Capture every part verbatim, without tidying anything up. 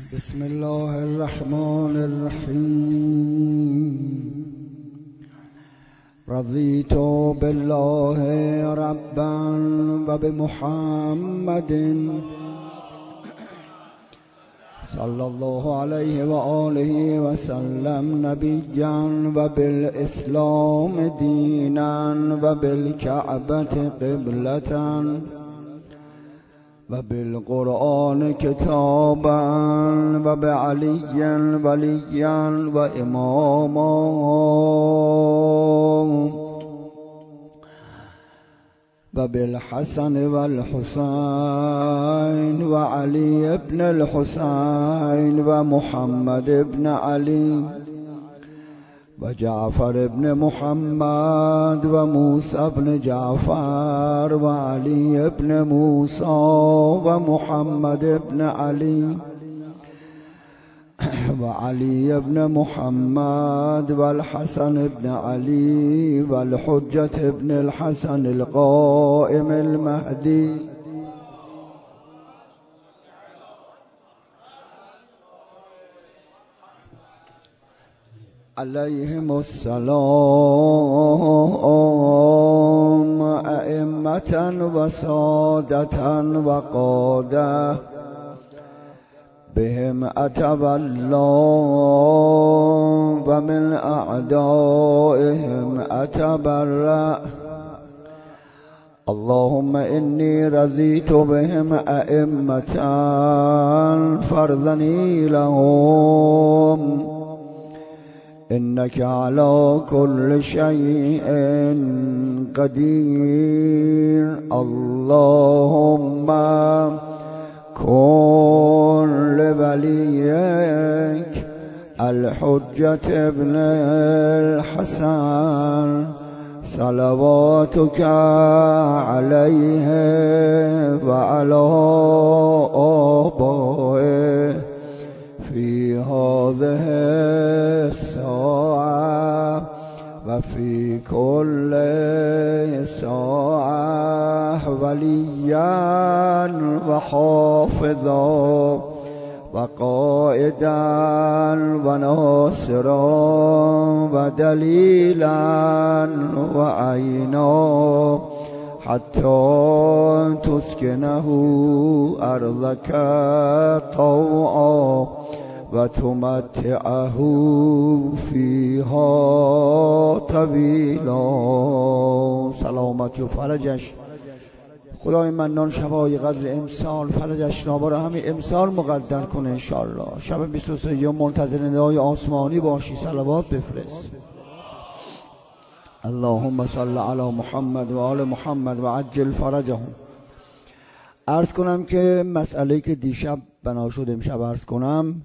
بسم الله الرحمن الرحیم. رضیت بالله ربا و بمحمد صلی الله علیه و آله و سلم نبیا و بالاسلام دینا و بالکعبة قبلة و بالقرآن کتابا و بعلی ولیا و اماما و بالحسن و الحسین و علی ابن الحسین و محمد ابن علی و جعفر ابن محمد و موسی ابن جعفر و علی ابن موسی و محمد ابن علی و علی ابن محمد و الحسن ابن علی و الحجة ابن الحسن القائم المهدی علیهم السلام ائمة و سادة و قادة بهم اتب الله و من اعدائهم اتبرأ. اللهم انی رضیت بهم ائمة فارضنی لهم انك على كل شيء قدير. اللهم كن لوليك الحجة ابن الحسن صلواتك عليه وعلى آبائه في هذه الساعة وفي كل ساعة وليا وحافظا وقائدا وناصرا ودليلا وعينا حتى تسكنه أرضك طوعا و تمتعه فیها طویلا. سلامتی و فرجش خدای منان شبای قدر امسال فرجش را برای همین امسال مقدر کنه انشاءالله. شب بیست و سه منتظر ندای آسمانی باشی، صلوات بفرست. اللهم صل علی محمد و آل محمد و عجل فرجهم. عرض کنم که مسئله که دیشب بنا شد امشب عرض کنم.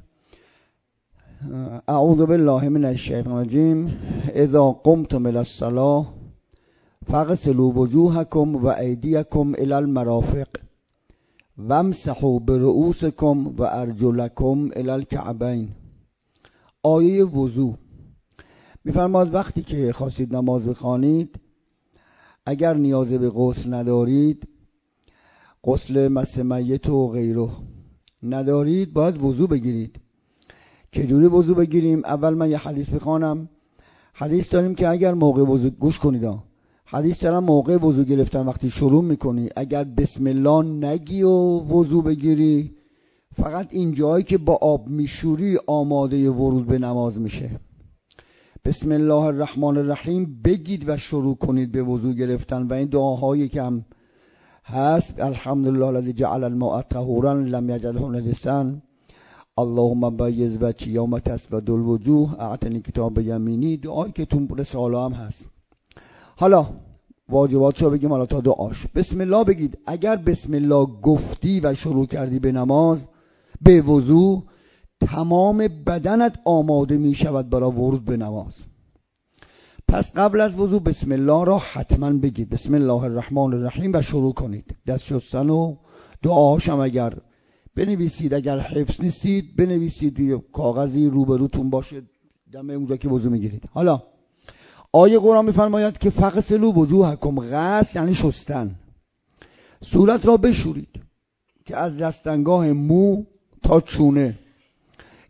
اعوذ بالله من الشیطان الرجیم. اذا قمتم الى الصلاة فاغسلوا وجوهكم و ایدیکم الى المرافق وامسحوا برؤوسكم و ارجلکم الى الکعبین. آیه وضو میفرماد وقتی که خواستید نماز بخوانید، اگر نیاز به غسل ندارید، غسل مس میت و غیره ندارید، باید وضو بگیرید. چجوری وضو بگیریم؟ اول من یه حدیث بخوانم. حدیث داریم که اگر موقع وضو گوش کنید ها. حدیث دارم موقع وضو گرفتن وقتی شروع میکنی اگر بسم الله نگی و وضو بگیری، فقط این جایی که با آب میشوری آماده ورود به نماز میشه. بسم الله الرحمن الرحیم بگید و شروع کنید به وضو گرفتن و این دعاهایی که هم هست. الحمدلله الذی جعل الماء طهورا لم یجعله نجسا اللهم بیض وجهی یوم تسود الوجوه اعطنی کتاب یمینی. دعایی که تو رساله هم هست. حالا واجبات رو بگیم، حالا تا دعاش. بسم الله بگید. اگر بسم الله گفتی و شروع کردی به نماز، به وضو، تمام بدنت آماده می شود برای ورود به نماز. پس قبل از وضو بسم الله را حتما بگید. بسم الله الرحمن الرحیم و شروع کنید. دست شستن و دعاهاش هم اگر بنویسید، اگر حفظ نیستید بنویسید، کاغذی روبروتون باشه دم اونجا که وضو میگیرید. حالا آیه قرآن میفرماید که فغسلوا وجوهکم، غسل یعنی شستن. صورت را بشورید که از دستنگاه مو تا چونه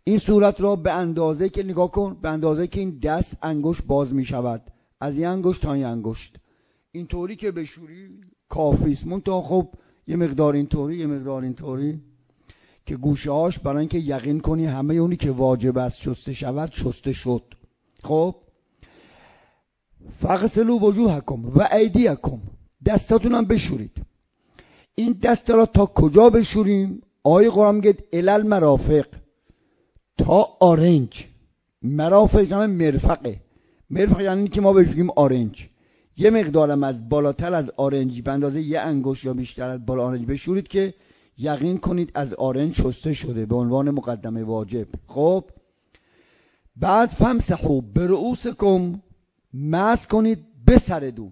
این صورت را به اندازه که نگاه کن، به اندازه که این دست انگشت باز می شود، از این انگشت تا این انگشت، اینطوری که بشوری کافی است. منتها خب یه مقدار اینطوری، یه مقدار اینطوری که گوشه هاش برای اینکه یقین کنی همه اونی که واجب است شسته شود شسته شد. خب فغسلوا وجوهکم و ایدیکم، دستاتون هم بشورید. این دست را تا کجا بشوریم؟ آیه قرآن میگه الال مرافق، تا آرنج. مرافق یعنی مرفقه. مرفق یعنی که ما بگیم آرنج. یه مقدارم از بالاتر از آرنج به اندازه یه انگشت یا بیشتر از بالا آرنج بشورید که یقین کنید از آرنج شسته شده، به عنوان مقدمه واجب. خب بعد فمسحوا برؤوسکم، مسح کنید به سرتون.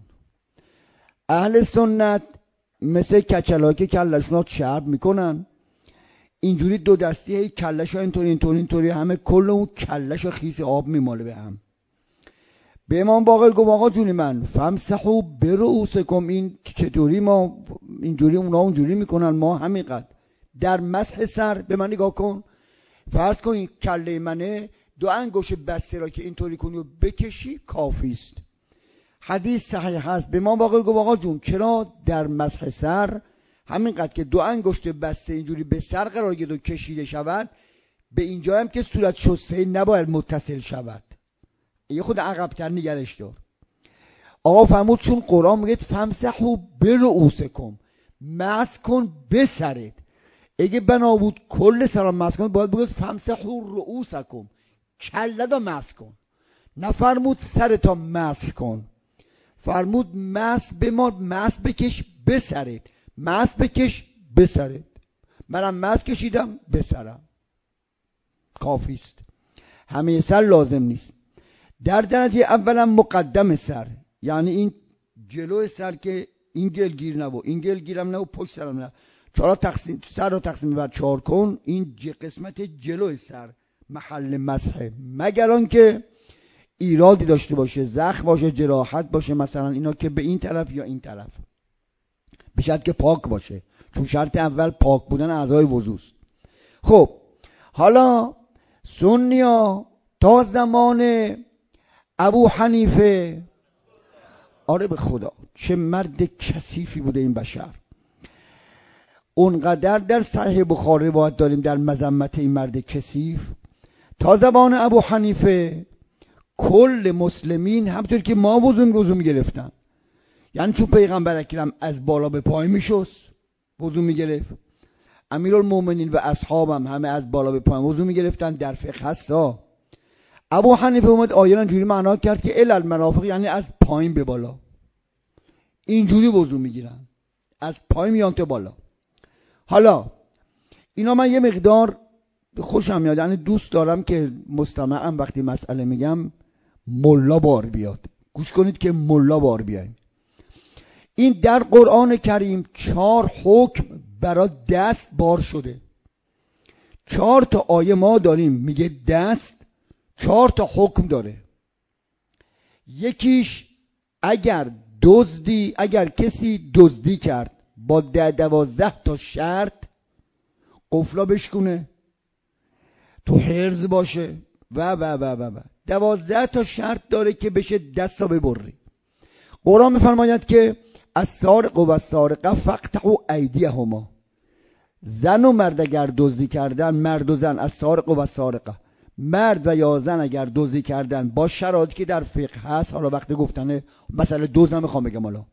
اهل سنت مثل کچلایی که کلشون رو چرب میکنن، اینجوری دو دستی هی کلش ها اینطوری اینطوری اینطوری همه کل اون کلش خیس آب میماله به هم. به امام باقر گفت آقا جونی من فمسحوا برؤوسکم، این چطوری ما اینجوری اونا اونجوری میکنن، ما همینقدر. در مسح سر به من نگاه کن، فرض کن این کله منه، دو انگشت بسته را که اینطوری کنی و بکشی کافی است. حدیث صحیح هست. به امام باقر گفت آقا جون چرا در مسح سر همینقدر که دو انگشت بسته اینجوری به سر قرار گرفت و کشیده شود، به اینجا هم که صورت شسته نباید متصل شود، یه خود عقب‌تر نگرش دار. آقا فرمود چون قرآن میگه فمسحوا برؤوسکم، مسح کن به سرت. اگه بنا بود کل سر مسح کن، باید بگه فمسحوا رؤوسکم، کله دا مسح کن. نفرمود سرتا مسح کن، فرمود مسح به ما، مسح بکش به سرت، مسح بکش به سرت. منم مسح کشیدم به سرم، کافی است. همه سر لازم نیست. در درجه اولا مقدم سر، یعنی این جلو سر که این گلگیر نبو، این گلگیرم نبو، پشت سرم نبو، چرا تقسیم سر رو تقسیم بر چهار کن. این قسمت جلو سر محل مسحه، مگر آن که ایرادی داشته باشه، زخم باشه، جراحت باشه، مثلا اینا که به این طرف یا این طرف، به شرط که پاک باشه، چون شرط اول پاک بودن اعضای وضو است. خب حالا سنیا تا زمان ابو حنیفه، آره به خدا چه مرد کثیفی بوده این بشر. اونقدر در صحیح بخاری روایت داریم در مذمت این مرد کثیف. تا زمان ابو حنیفه کل مسلمین همطور که ما وضو وضو میگرفتن، یعنی چون پیغمبر اکرم از بالا به پای میشست وضو میگرفت، امیرالمومنین و اصحابم همه از بالا به پای وضو میگرفتن. در فقه هستا ابو حنیفه اومد آیه را جوری معنا کرد که الال مرافق، یعنی از پایین به بالا اینجوری وضو میگیرن، از پایین میان تا بالا. حالا اینا من یه مقدار خوشم میاد، یعنی دوست دارم که مستمعم وقتی مسئله میگم ملا بار بیاد، گوش کنید که ملا بار بیایم. این در قرآن کریم چهار حکم برای دست بار شده. چهار تا آیه ما داریم میگه دست چهار تا حکم داره. یکیش اگر دزدی، اگر کسی دزدی کرد با ده دوازده تا شرط قفلا بشکونه، تو حرز باشه و و و و و دوازده تا شرط داره که بشه دستا ببری. قرآن میفرماید که السارق و السارقه فاقطعوا ایدیهما، زن و مرد اگر دزدی کردن، مرد و زن، السارق و السارقه، مرد و یا زن اگر دزدی کردن با شرایطی که در فقه هست، حالا وقتی گفتنه مثلا دوز هم میخوام بگم، حالا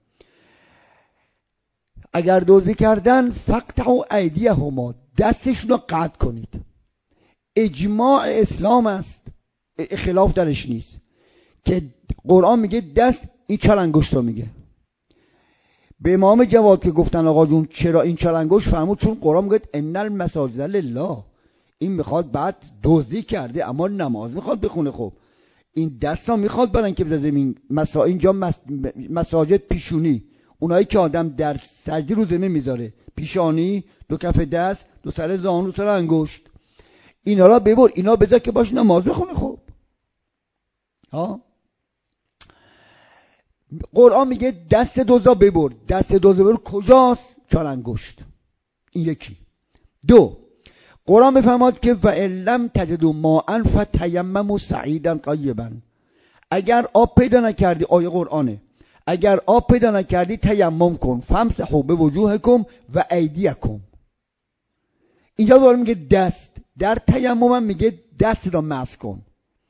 اگر دزدی کردن فاقطعوا ایدیهما، دستشون رو قطع کنید. اجماع اسلام است، خلاف درش نیست، که قرآن میگه دست این چهار انگشت رو میگه. به امام جواد که گفتن آقا جون چرا این چهار انگشت، فرمود چون قرآن میگه ان المساجد لله، این میخواد بعد دزدی کرده اما نماز میخواد بخونه، خب این دستا میخواد برن که بزنه زمین. مسا اینجا مس... مساجد پیشونی، اونایی که آدم در سجده رو زمین میذاره، پیشانی، دو کف دست، دو سر زانو، دو سر انگشت، اینا را ببر، اینا بذار که باش نماز بخونه. خب ها قرآن میگه دست دوزا ببر، دست دوزا ببر کجاست؟ چهار انگشت. این یکی. دو، قرآن میفرماد که و لم تجدوا ماء فتیمموا صعیدا طیبا. اگر آب پیدا نکردی، آیه قرآنه، اگر آب پیدا نکردی تیمم کن، فامسحوا بوجوهکم و ایدیکم. اینجا داره میگه دست، در تیمم هم میگه دست را مسح کن.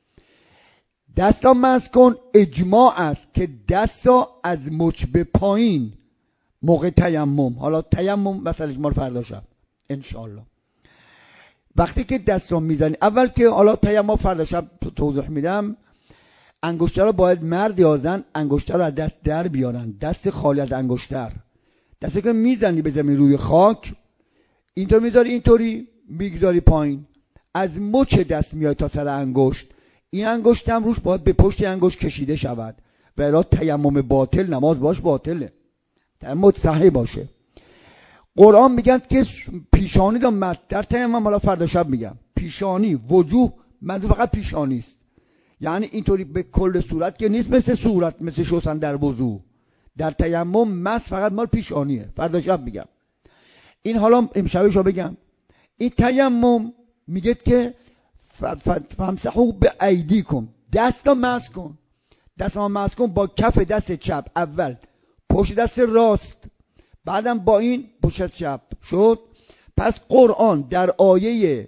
دست را مسح کن اجماع است که دست را از مچ به پایین موقع تیمم، حالا تیمم مثلا اجماع فردا شب انشاءالله، وقتی که دست را میزنی، اول که حالا تیمم فردا شب توضیح میدم، انگشتر رو باید مرد یا زن انگشتر رو از دست در بیارن، دست خالی از انگشتر. دستی که میزنی به زمین روی خاک، اینطور میذاری، اینطوری میگذاری پایین، از مچ دست میاد تا سر انگشت. این انگشت هم روش باید به پشت انگشت کشیده شود، و الا تیمم باطل، نماز باش باطله، تیمم صحیح باشه. قرآن میگن که پیشانی دا مد در تیمم، حالا فردا شب میگم پیشانی، وجوه منظور فقط پیشانی است، یعنی اینطوری به کل صورت که نیست، مثل صورت مثل شستن در وضو. در تیمم مس فقط مال پیشانیه، فردا شب میگم. این حالا امشبش رو بگم. این تیمم میگه که فامسحوا بایدیکم، دستا مسح کن. دستا مسح کن با کف دست چپ اول پشت دست راست، بعدم با این پشت چپ شد. پس قرآن در آیه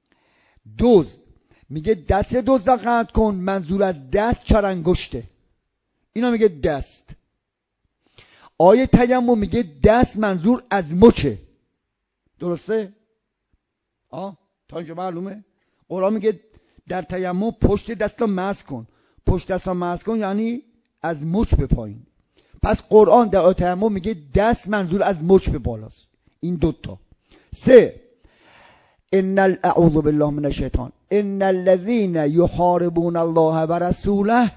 دزد میگه دست دزد را قطع کن، منظور از دست چهار انگشته، اینا میگه دست. آیه تیمم میگه دست منظور از مچه، درسته؟ آه تا اینجا معلومه؟ قرآن میگه در تیمم پشت دست را مسح کن، پشت دست را مسح کن یعنی از مچ به پایین. پس قرآن در آیه تیمم میگه دست منظور از مچ به بالاست. این دوتا. سه، ان اعوذ بالله من الشیطان ان الذين يحاربون الله ورسوله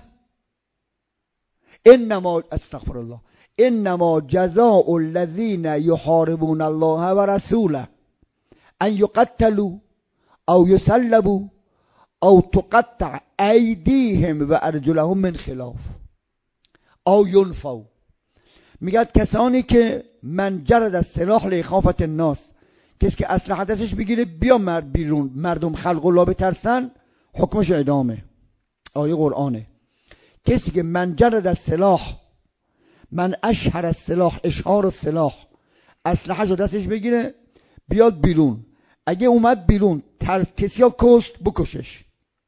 انما استغفر الله انما جزاء الذين يحاربون الله ورسوله ان يقتلوا او يسلبوا او تقطع ایدیهم و ارجلهم من خلاف او ينفوا. میگه کسانی که من جرد از سلاح لخافت الناس، کسی که اسلحه دستش بگیره بیا مرد بیرون، مردم خلق الله بترسن، حکمش اعدامه. آیه قرآنه. کسی که من جرد از سلاح، من اشهر از سلاح، اشهار السلاح، اسلحه رو دستش بگیره بیاد بیرون، اگه اومد بیرون ترس کسی ها کشت بکشش،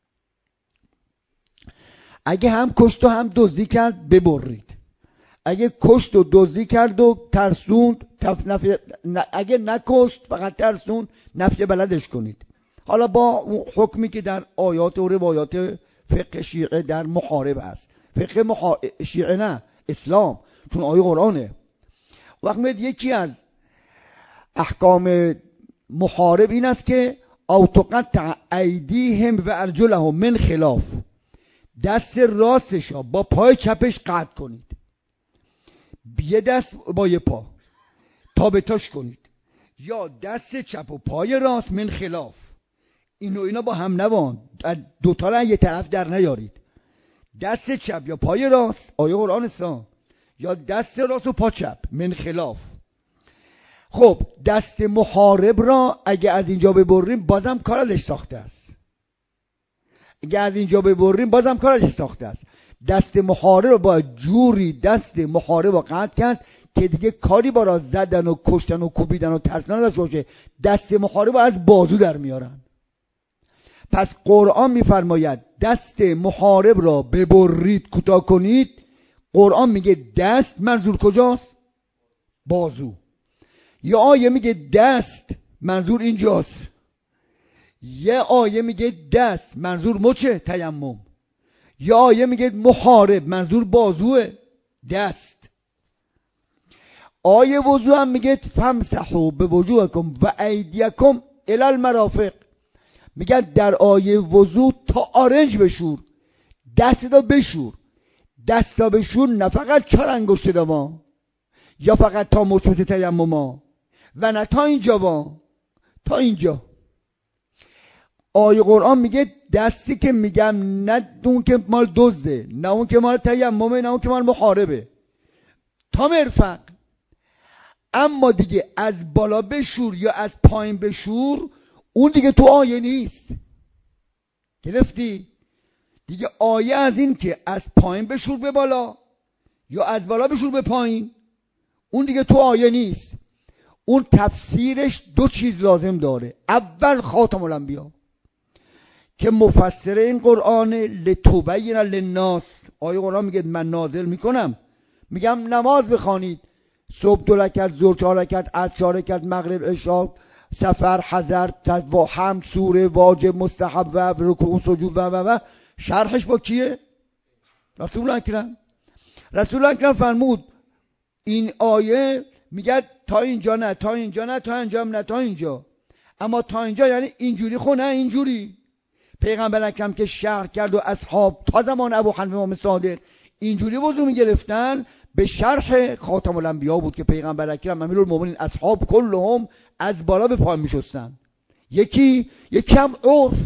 اگه هم کشت و هم دزدی کرد ببرید، اگه کشت و دزدی کرد و ترسوند تف نفی... اگه نکشت فقط ترسوند نفی بلدش کنید. حالا با حکمی که در آیات و روایات فقه شیعه در محارب هست، فقه محا... شیعه نه اسلام، چون آیه قرآنه. وقت میاد یکی از احکام محارب این است که او تقطع ایدیهم و ارجلهم من خلاف، دست راستش با پای چپش قطع کنید، یه دست با یه پا تابتاش کنید، یا دست چپ و پای راست من خلاف، اینو اینا با هم نوان، دوتا را یه طرف در نیارید، دست چپ یا پای راست، آیه قرآن اسلام، یا دست راست و پا چپ من خلاف. خب دست محارب را اگه از اینجا ببریم بازم کار ازش ساخته است، اگه از اینجا ببریم بازم کار ازش ساخته است. دست محارب رو با جوری دست محارب رو قطع کرد که دیگه کاری با زدن و کشتن و کوبیدن و ترسیدن نداشته باشه. دست محارب رو از بازو در میارن. پس قرآن میفرماید دست محارب را ببرید، کوتاه کنید. قرآن میگه دست منظور کجاست؟ بازو. یه آیه میگه دست منظور اینجاست، یه آیه میگه دست منظور مچه تیمم، یه آیه میگه محارب منظور بازوه دست. آیه وضو هم میگه فامسحوا بوجوهکم و ایدیکم الی المرافق. میگن در آیه وضو تا آرنج بشور، دست دا بشور، دست دا بشور، نه فقط چهار انگشت دا ما، یا فقط تا مچ تیمم ما، و نه تا اینجا با، تا اینجا. آیه قرآن میگه دستی که میگم نه اون که مال دزده، نه اون که مال تیممه، نه اون که مال محاربه، تا مرفق. اما دیگه از بالا بشور یا از پایین بشور، اون دیگه تو آیه نیست. گرفتی؟ دیگه آیه از این که از پایین بشور به بالا یا از بالا بشور به پایین، اون دیگه تو آیه نیست. اون تفسیرش دو چیز لازم داره. اول خاتم الانبیا که مفسر این قرآن لتبین للناس، آیه قرآن میگه من نازل میکنم میگم نماز بخوانید، صبح دو رکعت، ظهر چهار رکعت، عصر چهار رکعت، مغرب عشا، سفر، حضر، تدوا، حمد، سوره، واجب، مستحب و رکوع، سجود و و و شرحش با کیه؟ رسول اکرم. رسول اکرم فرمود این آیه میگه تا اینجا نه، تا اینجا نه، تا اینجا نه، تا اینجا. اما تا اینجا یعنی اینجوری خو نه اینجوری. پیغمبر اکرم که شرح کرد و اصحاب تا زمان ابو حنیفه امام صادق اینجوری وضو میگرفتن، به شرح خاتم الانبیا بود که پیغمبر اکرم امیرالمومنین اصحاب کلهم از بالا به پایین میشستن. یکی یکم عرف.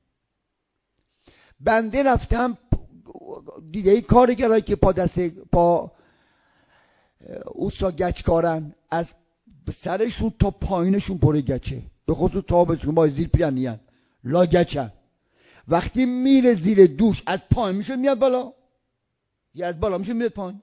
بنده رفتم دیده ای کارگرایی که پا دسته پا اوسا گچ کارن، از سرشون تا پایینشون پر گچه، به خصوص تا بهشون با زیر پیرنیان لا گچن. وقتی میره زیر دوش از پایین میشه میاد بالا، یا از بالا میشه میاد پایین.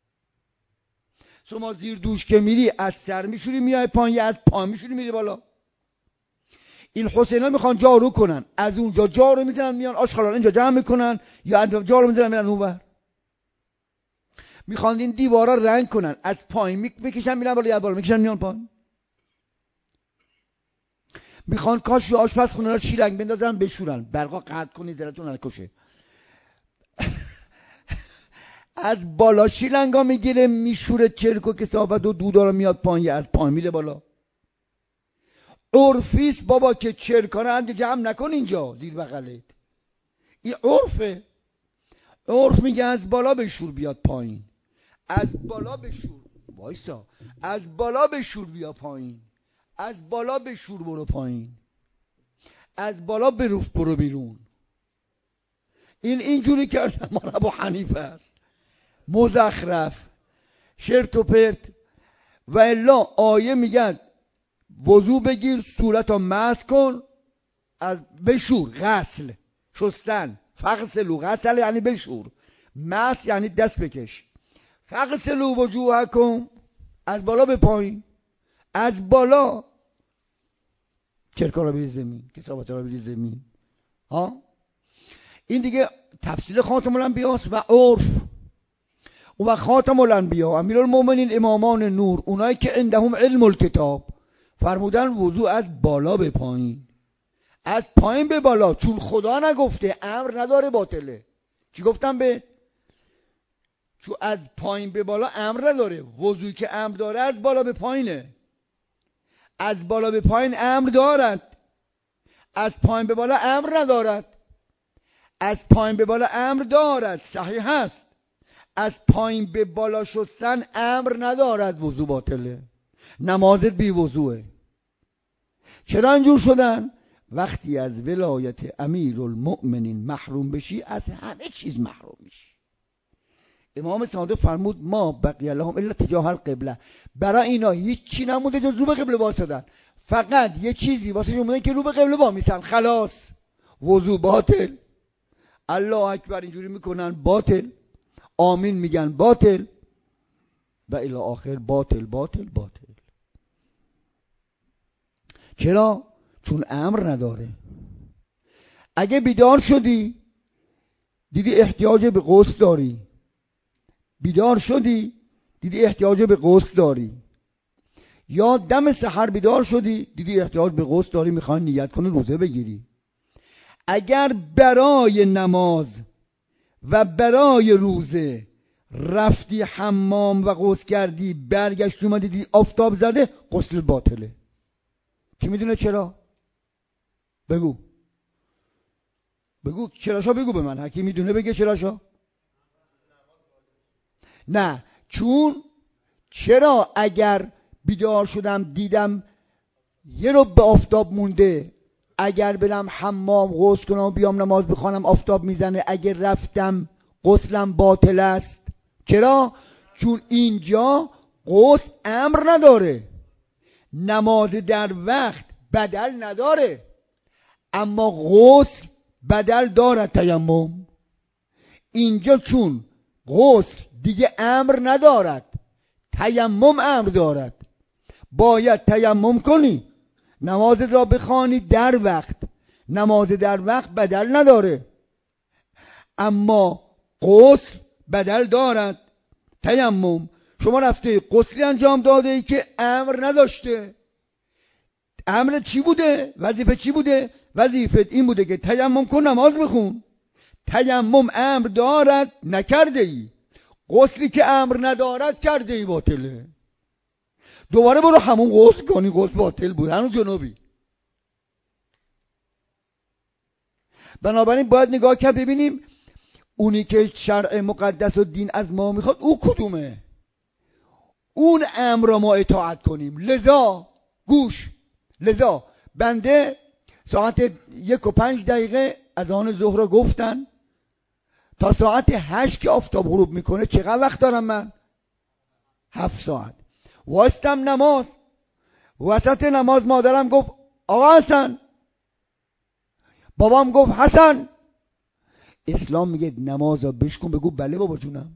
شما زیر دوش که میری از سر میشوری میای پایین، یا از پایین میشوری میری بالا. این حسینا میخوان جارو کنن، از اونجا جارو میزنن میان آشغالا اینجا جمع میکنن، یا از جارو میزنن میرن اونور. میخوان این دیوارا رنگ کنن، از پایین میکشن میرن بالا، یا بالا میکشن میان پایین. میخوان کاش آشپزخونه را شیلنگ بندازن بشورن، برقا قطع کنید دلتون نکشه. از بالا شیلنگا میگیره میشوره، چرک و کثافت و دودا رو میاد پایین، یا از پایین میره بالا. عرفیست بابا که چرکانه هم جمع نکن اینجا زیر بغلت. این عرفه. عرف میگه از بالا بشور بیاد پایین، از بالا بشور وایسا، از بالا بشور بیا پایین، از بالا بشور برو پایین، از بالا بروف برو بیرون. این اینجوری کردن ما ابو حنیفه است، مزخرف، شرط و پرت. و الا آیه میگن وضو بگیر، صورت رو مسح کن، از بشور، غسل، شستن، فغسلوا، غسل یعنی بشور، مسح یعنی دست بکش. فغسلوا وجوهکم، از بالا به پایین، از بالا چرکا رو بریز زمین، کثافت رو بریز زمین. ها این دیگه تفصیل خاتم الانبیا و عرف. و خاتم الانبیا امیرالمومنین امامان نور، اونایی که عندهم علم الکتاب، فرمودن وضو از بالا به پایین، از پایین به بالا، چون خدا نگفته امر نداره باطله. چی گفتم به؟ چون از پایین به بالا امر نداره. وضوی که امر داره از بالا به پایینه. از بالا به پایین امر دارد، از پایین به بالا امر ندارد. از پایین به بالا امر دارد، صحیح هست. از پایین به بالا شستن امر ندارد، وضو باطله، نمازت بی وضوه. چرا اینجور شدن؟ وقتی از ولایت امیرالمؤمنین محروم بشی از همه چیز محروم میشی. امام صادق فرمود ما بقی لهم الا تجاه القبله، برای اینا هیچی نمونده جز رو به قبله واسدن، فقط یه چیزی واسه مونده که رو به قبله وامیسن، خلاص. وضو باطل، الله اکبر اینجوری میکنن باطل، آمین میگن باطل، و الی آخر باطل باطل باطل. چرا؟ چون امر نداره. اگه بیدار شدی دیدی احتیاج به غسل داری، بیدار شدی دیدی احتیاج به غسل داری، یا دم سحر بیدار شدی دیدی احتیاج به غسل داری، میخوای نیت کنی روزه بگیری. اگر برای نماز و برای روزه رفتی حمام و غسل کردی، برگشت اومدی دیدی آفتاب زده، غسل باطله. کی میدونه چرا؟ بگو بگو چراشا، بگو به من، هر کی میدونه بگه چراشا. نه، چون چرا اگر بیدار شدم دیدم یه رو به آفتاب مونده، اگر برم حمام غسل کنم و بیام نماز بخوانم آفتاب میزنه، اگر رفتم غسلم باطل است. چرا؟ چون اینجا غسل امر نداره، نماز در وقت بدل نداره. اما غسل بدل دارد تیمم. اینجا چون غسل دیگه امر ندارد، تیمم امر دارد، باید تیمم کنی، نمازت را بخوانی در وقت. نماز در وقت بدل نداره، اما غسل بدل دارد تیمم. شما رفته غسلی انجام داده ای که امر نداشته. امر چی بوده؟ وظیفه چی بوده؟ وظیفه این بوده که تیمم کن، نماز بخون. تیمم امر دارد، نکرده ای. غسلی که امر ندارد کرده ای، باطله. دوباره برو همون غسل کنی، غسل باطل بود، هنوز جنوبی. بنابراین باید نگاه کرد ببینیم اونی که شرع مقدس و دین از ما میخواد او کدومه، اون امر را ما اطاعت کنیم. لذا گوش، لذا بنده ساعت یک و پنج دقیقه از آن ظهر را گفتن تا ساعت هشت که آفتاب غروب میکنه چقدر وقت دارم من؟ هفت ساعت. وایستم نماز، وسط نماز مادرم گفت آقا حسن، بابام گفت حسن. اسلام میگه نماز را بشکن، بگو بله بابا جونم.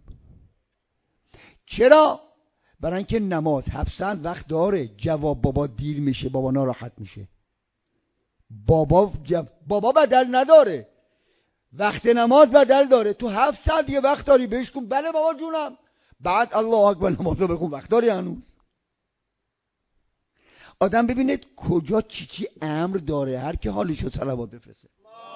چرا؟ برای اینکه نماز هفت ساعت وقت داره. جواب بابا دیر میشه، بابا ناراحت میشه. بابا جب... بابا بدل نداره، وقت نماز بدل داره. تو هفت ساعت یه وقت داری، بشکن بله بابا جونم. بعد الله اکبر نماز رو بخون، وقت داری هنوز. آدم ببینید کجا چی چی امر داره، هر که حالی شد صلوات بفرسته.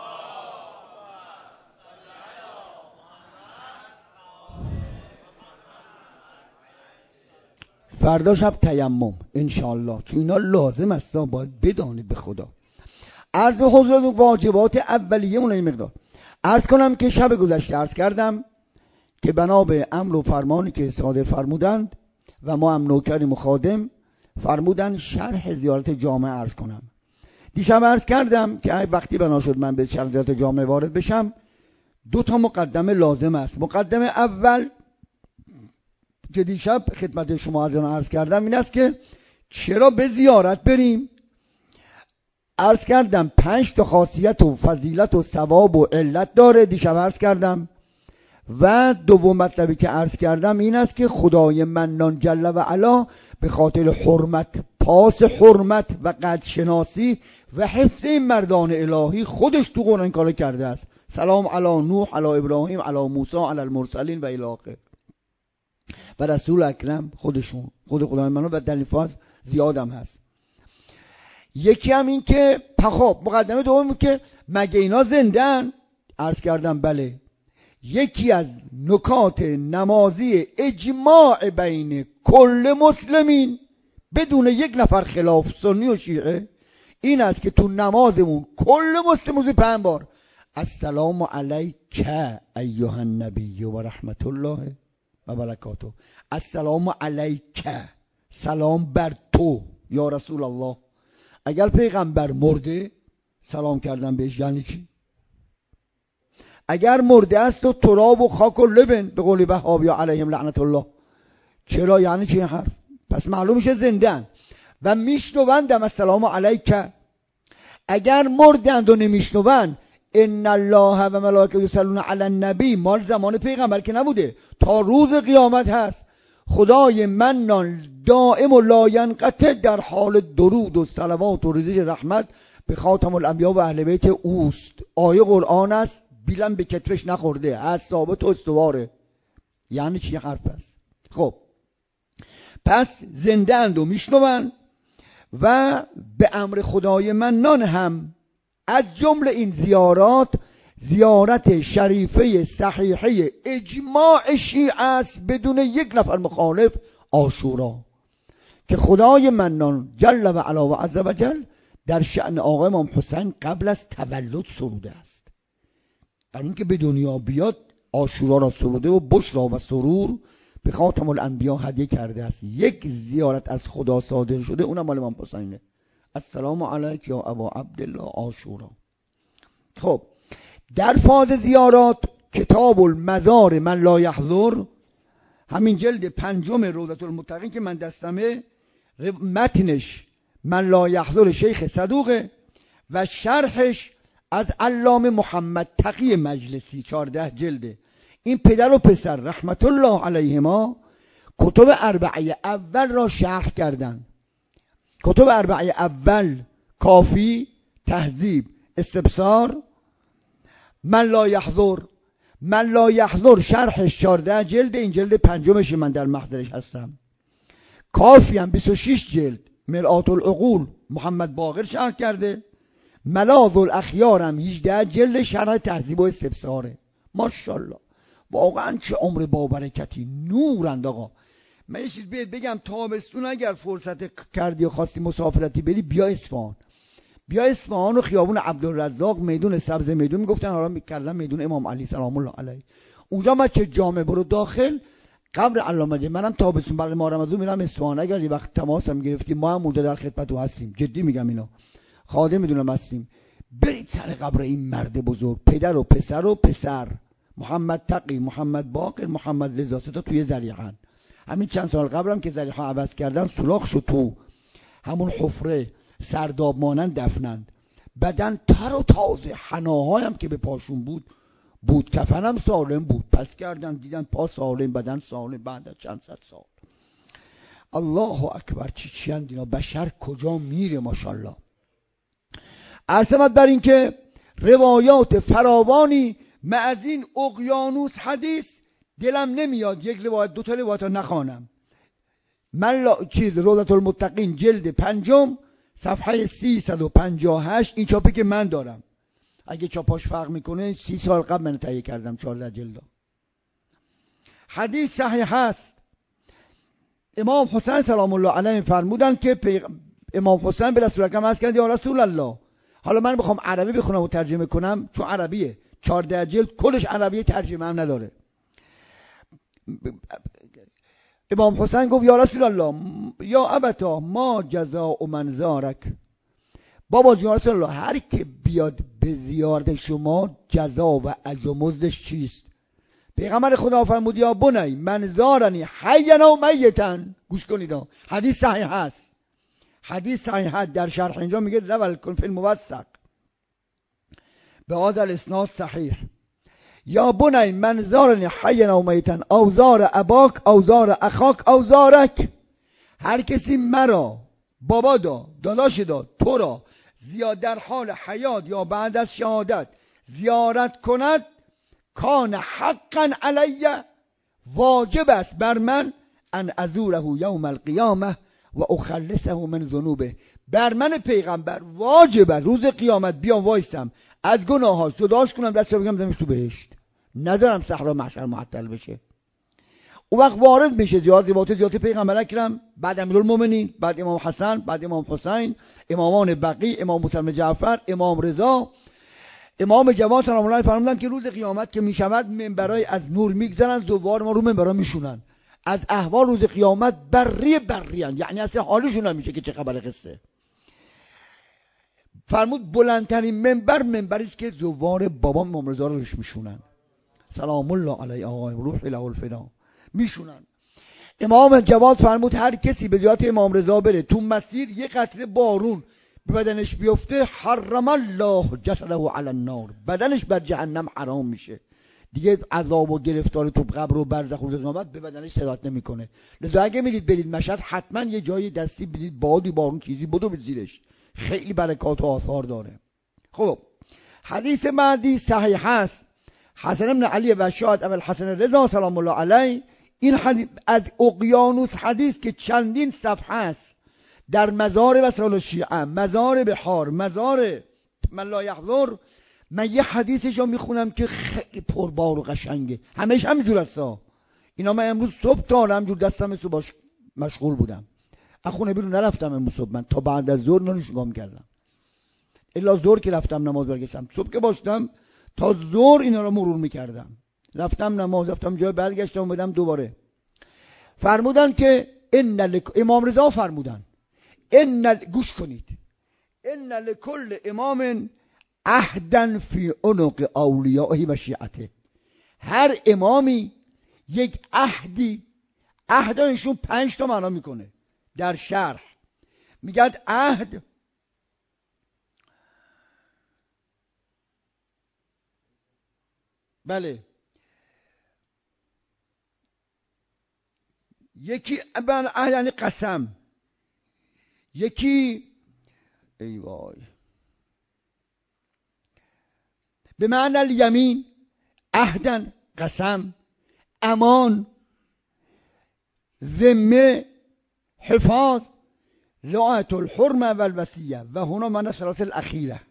فردا شب تیمم انشالله، چون اینا لازم است، باید بدانید به خدا. عرض حضورتون واجبات اولیه مون این مقدار. عرض کنم که شب گذشته عرض کردم که بنا به امر و فرمانی که صادر فرمودند و ما هم نوکریم و خادم فرمودن شرح زیارت جامعه عرض کنم. دیشب عرض کردم که وقتی بنا شد من به شرح زیارت جامعه وارد بشم، دو تا مقدمه لازم است. مقدمه اول که دیشب خدمت شما عزیزان عرض کردم این است که چرا به زیارت بریم. عرض کردم پنج تا خاصیت و فضیلت و ثواب و علت داره، دیشب عرض کردم. و دوم مطلبی که عرض کردم این است که خدای منان جل و علا به خاطر حرمت، پاس حرمت و قدر شناسی و حفظ این مردان الهی خودش تو قرآن کار کرده است. سلام علی نوح، علی ابراهیم، علی موسی، علی المرسلین و الی آخر. و رسول اکرم خودشون، خود خدای منان و دلیفاز زیادم هست. یکی هم این که خب مقدمه دوم که مگه اینا زندن؟ عرض کردم بله. یکی از نکات نمازی اجماع بین کل مسلمین بدون یک نفر خلاف سنی و شیعه این است که تو نمازمون کل مسلم روزی پنج بار السلام علیک ایها النبی و رحمت الله و برکاته. السلام علیک، سلام بر تو یا رسول الله. اگر پیغمبر مرده سلام کردن بهش یعنی چی؟ اگر مرده است و تراب و خاک و لبن به قول وهابی علیهم لعنت الله، چرا یعنی چی حرف؟ پس معلوم میشه زندن و میشنوندم السلام علیک. اگر مردند و نمیشنوند ان الله و ملائکته یصلون علی النبی مال زمان پیغمبر که نبوده، تا روز قیامت هست. خدای منان دائم و لاینقطع در حال درود و صلوات و ریزش رحمت به خاتم الانبیا و اهل بیت اوست. آیه قرآن است، بیلم به کتفش نخورده، از ثابت و استواره. یعنی چی حرف است؟ خب پس زنده اند و میشنون و به امر خدای منان هم از جمله این زیارات زیارت شریفه صحیحه اجماع شیعه است بدون یک نفر مخالف، عاشورا، که خدای منان جل و علا و عز و جل در شأن آقا امام حسین قبل از تولد سروده است. برای اینکه به دنیا بیاد عاشورا را سروده و بشرا و سرور به خاتم الانبیا هدیه کرده است. یک زیارت از خدا صادر شده، اونم مال امام حسینه. السلام علیک یا ابا عبدالله عاشورا. خب در فاز زیارات کتاب المزار من لا یحضر، همین جلد پنجم روضة المتقین که من دستمه، متنش من لا یحضر شیخ صدوقه و شرحش از علامه محمد تقی مجلسی، چهارده جلده. این پدر و پسر رحمت الله علیهما کتب اربعه اول را شرح کردند. کتب اربعه اول کافی، تهذیب، استبصار، من لا یحضر. من لا یحضر شرحش چهارده جلد، این جلد پنجمش من در محضرش هستم. کافی هم بیست و شش جلد، مرآت العقول محمد باقر شرح کرده. ملاذ الاخیار هم هجده جلد شرح تهذیب و استبصاره. ماشاءالله واقعا چه عمر با برکتی، نورند. آقا من یه چیز بهت بگم، تابستون اگر فرصت کردی و خواستی مسافرتی بری، بیا اصفهان. بیا اصفهان و خیابون عبدالرزاق، میدون سبز میدون میگفتن، حالا میکردن میدون امام علی سلام الله علیه. اونجا ما چه جامعه برو داخل قبر علامه. منم تابستون بعد ماه رمضان میرم اصفهان، اگر یه وقت تماسم گرفتی ما هم اونجا در خدمت هستیم، جدی میگم، اینا خادم میدونم هستیم. برید سر قبر این مرد بزرگ، پدر و پسر و پسر، محمد تقی، محمد باقر، محمد رضا، سه تا توی ذریحان. همین چند سال قبلم که ذریحان عوض کردن سوراخ شد، تو همون حفره سرداب مانند دفنند. بدن تر و تازه، حناهایم که به پاشون بود بود، کفنم سالم بود. پس کردن دیدن پا سالم، بدن سالم، بعد از چند صد سال. الله اکبر، چی چی اند اینا، بشر کجا میره ماشاءالله. عرضمت بر این که روایات فراوانی من از این اقیانوس حدیث دلم نمیاد یک روایت دو تا روایت نخوانم. من لا... چیز روضة المتقین جلد پنجم صفحه سیصد و پنجاه و هشت، این چاپی که من دارم، اگه چاپاش فرق میکنه سی سال قبل من تهیه کردم، چهارده جلد. حدیث صحیح هست. امام حسین سلام الله علیه فرمودن که پیغ... امام حسین به رسول اکرم عرض کرد یا رسول الله، حالا من بخوام عربی بخونم و ترجمه کنم، چون عربیه، چهارده جلد کلش عربیه، ترجمه هم نداره. امام حسین گفت یا رسول الله یا ابتا ما جزاء من زارک، بابا جان رسول الله هر که بیاد به زیارت شما جزا و اجر و مزدش چیست؟ پیغمبر خدا فرمود یا بنی من زارنی حیا و میتا. گوش کنید، حدیث صحیح هست. حدیث صحیح هست. در شرح اینجا میگه رول کن فی الموثق به هذا الاسناد صحیح. یا بنی من زارنی حیا و میتا او زار اباک او زار اخاک او زارک. هر کسی مرا، بابا دا، داداش دا، تو را زیاد در حال حیات یا بعد از شهادت زیارت کند، کان حقا علی، واجب است بر من، ان ازوره یوم القیامه و اخلصه من ذنوبه. بر من پیغمبر واجب است روز قیامت بیام وایسم، از گناهاش جداش کنم، دست بگم دمش تو بهشت، نذارم صحرا محشر معطل بشه. اون وقت وارد میشه زیاد زیبات زیاد پیغمبر اکرم، بعد امیرالمومنین، بعد امام حسن، بعد امام حسین، امامان بقی، امام موسی بن جعفر، امام رضا، امام جواد سلام الله فرمودن که روز قیامت که میشود منبرای از نور میگذرن، زوار ما رو منبرا میشونن، از احوال روز قیامت بری بریان، یعنی اصلا حالشون نمیشه که چه خبر قصه. فرمود بلندترین منبر منبری است که زوار بابام امام رضا رو روش میشونن، سلام الله علیه آقای روح له الفدا، میشونن. امام جواد فرمود هر کسی به زیارت امام رضا بره، تو مسیر یه قطره بارون به بدنش بیفته، حرم الله جسده علی النار، بدنش بر جهنم حرام میشه، دیگه عذاب و گرفتار تو قبر و برزخ و قیامت به بدنش سرایت نمیکنه. لذا اگه میرید برید مشهد، حتما یه جایی دستی بدید، بادی بارون چیزی بدو به زیرش، خیلی برکات و آثار داره. خب حدیث بعدی صحیح هست. حسن بن علی و شاهد ابوالحسن رضا سلام الله علیه، این حدیث از اقیانوس حدیث که چندین صفحه است، در مزار وسائل شیعه، مزار بحار، مزار من لا یحضر. من یه حدیثشو میخونم که خیلی پربار و قشنگه، همش همینجور هستا. اینا من امروز صبح تا همینجور دستم صبح باش مشغول بودم، از خونه بیرون نرفتم امروز صبح، من تا بعد از ظهر نونش نگاه میکردم، الا ظهر که رفتم نماز برگشتم، صبح که باشتم تا ظهر اینا رو مرور میکردم، رفتم نماز، رفتم جای برگشتم اومدم دوباره. فرمودن که ان لک... امام رضا فرمودن ان ل... گوش کنید، ان لکل امام عهدا فی عنق اولیائه و شیعته. هر امامی یک عهدی، عهدانشون پنج تا معنا میکنه. در شرح میگه عهد بله. یکی بن یعنی قسم، یکی ای وای به معنی الیمین، عهدن قسم، امان، ذمه، حفاظ، رعایت الحرمه و الوصیه و هنا من ثلاث الاخیره.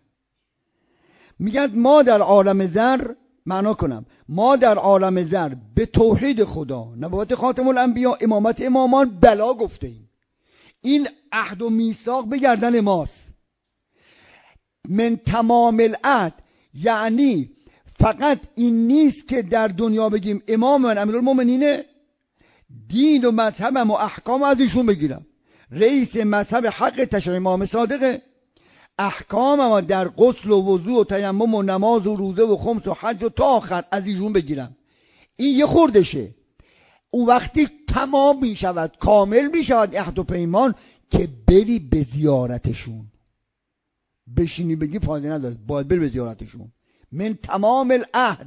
میگن ما در عالم زر، معنا کنم، ما در عالم زر به توحید خدا، نبوت خاتم الانبیا، امامت امامان بلا گفته ایم. این عهد و میثاق به گردن ماست. من تمام العهد یعنی فقط این نیست که در دنیا بگیم امام من امیرالمومنینه، دین و مذهبم و احکام از ایشون بگیرم، رئیس مذهب حق تشریع امام صادقه، احکام ما در غسل و وضوء و تیمم و نماز و روزه و خمس و حج و تا آخر از ایشون بگیرم. این یه خوردشه. اون وقتی تمام می شود، کامل می شود عهد و پیمان که بری به زیارتشون. بشینی بگی فایده نداره، باید بری به زیارتشون. من تمام العهد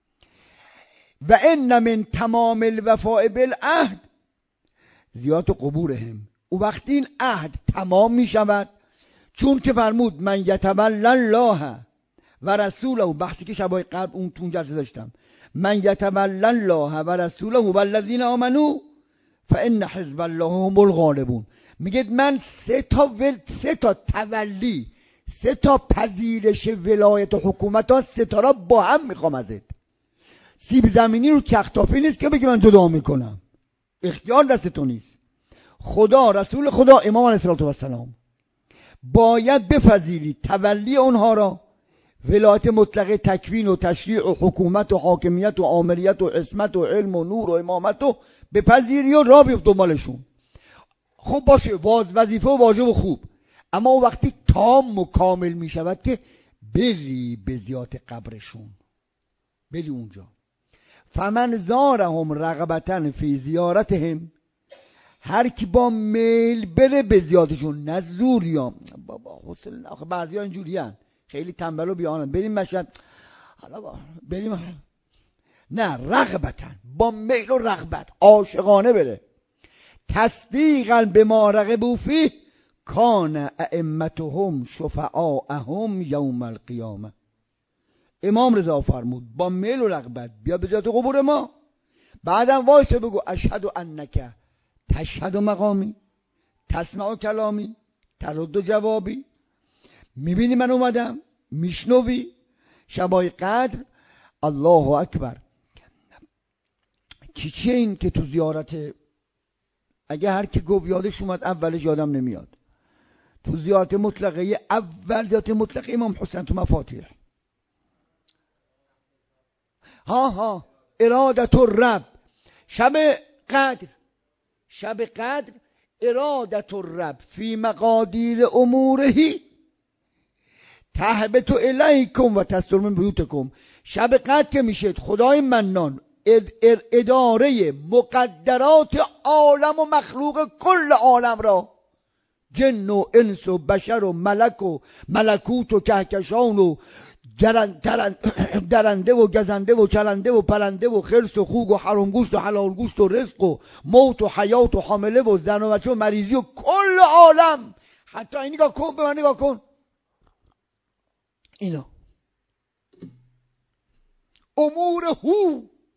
و ان من تمام الوفاء بالعهد زیارت قبورهم. اون وقتی این عهد تمام می شود، چون که فرمود من یتولی الله و رسوله، بحثی که شبای قبل اون تون جلسه داشتم، من یتولی الله و رسوله والذین آمنوا فان حزب الله هم الغالبون. میگه من سه تا ول... سه تا تولی، سه تا پذیرش ولایت و حکومت ها سه تا را با هم میخوام ازت. سیب زمینی رو کختافی نیست که بگی من جدا میکنم، اختیار دست تو نیست. خدا، رسول خدا، امام علیه السلام باید بپذیری تولی اونها را، ولایت مطلقه تکوین و تشریع و حکومت و حاکمیت و آمریت و عصمت و علم و نور و امامت رو بپذیری و را بیفت دنبالشون. خب باشه، واز وظیفه و واجب و خوب، اما اون وقتی تام و کامل می شود که بری به زیارت قبرشون، بری اونجا. فمن زارهم رغبتن فی زیارتهم، هر کی با میل بره به زیارتشون، نه زوریام بابا حسن. آخه بعضی ها اینجوری هن، خیلی تنبل و بیانن، بریم مشهد حالا بریم، نه، رغبتن، با میل و رغبت، عاشقانه بره. تصدیقا به ما رغبوا فیه کان ائمتهم شفعاءهم یوم القیامه. امام رضا فرمود با میل و رغبت بیا به زیارت قبور ما، بعدم وایسه بگو اشهد انک تشهد مقامی تسمع کلامی ترد جوابی. میبینی من اومدم، میشنوی. شبای قدر الله اکبر. چی چی این که تو زیارت، اگه هر کی گفت یادش اومد، اولش یادم نمیاد. تو زیارت مطلقه، اول زیارت مطلقه امام حسین تو مفاتیح، ها ها ارادت الرب، شب قدر، شب قدر ارادت الرب فی مقادیر امورهی تهبط الیکم و تستر من بیوتکم. شب قدر که میشه خدای منان اداره مقدرات عالم و مخلوق کل عالم را، جن و انس و بشر و ملک و ملکوت و کهکشان و درنده و گزنده و چرنده و پرنده و خرس و خوک و حرامگوشت و حلالگوشت و رزق و موت و حیات و حامله و زن و بچه و مریضی و کل عالم. حتی این نگاه کن، به من نگاه کن، اینا امور هو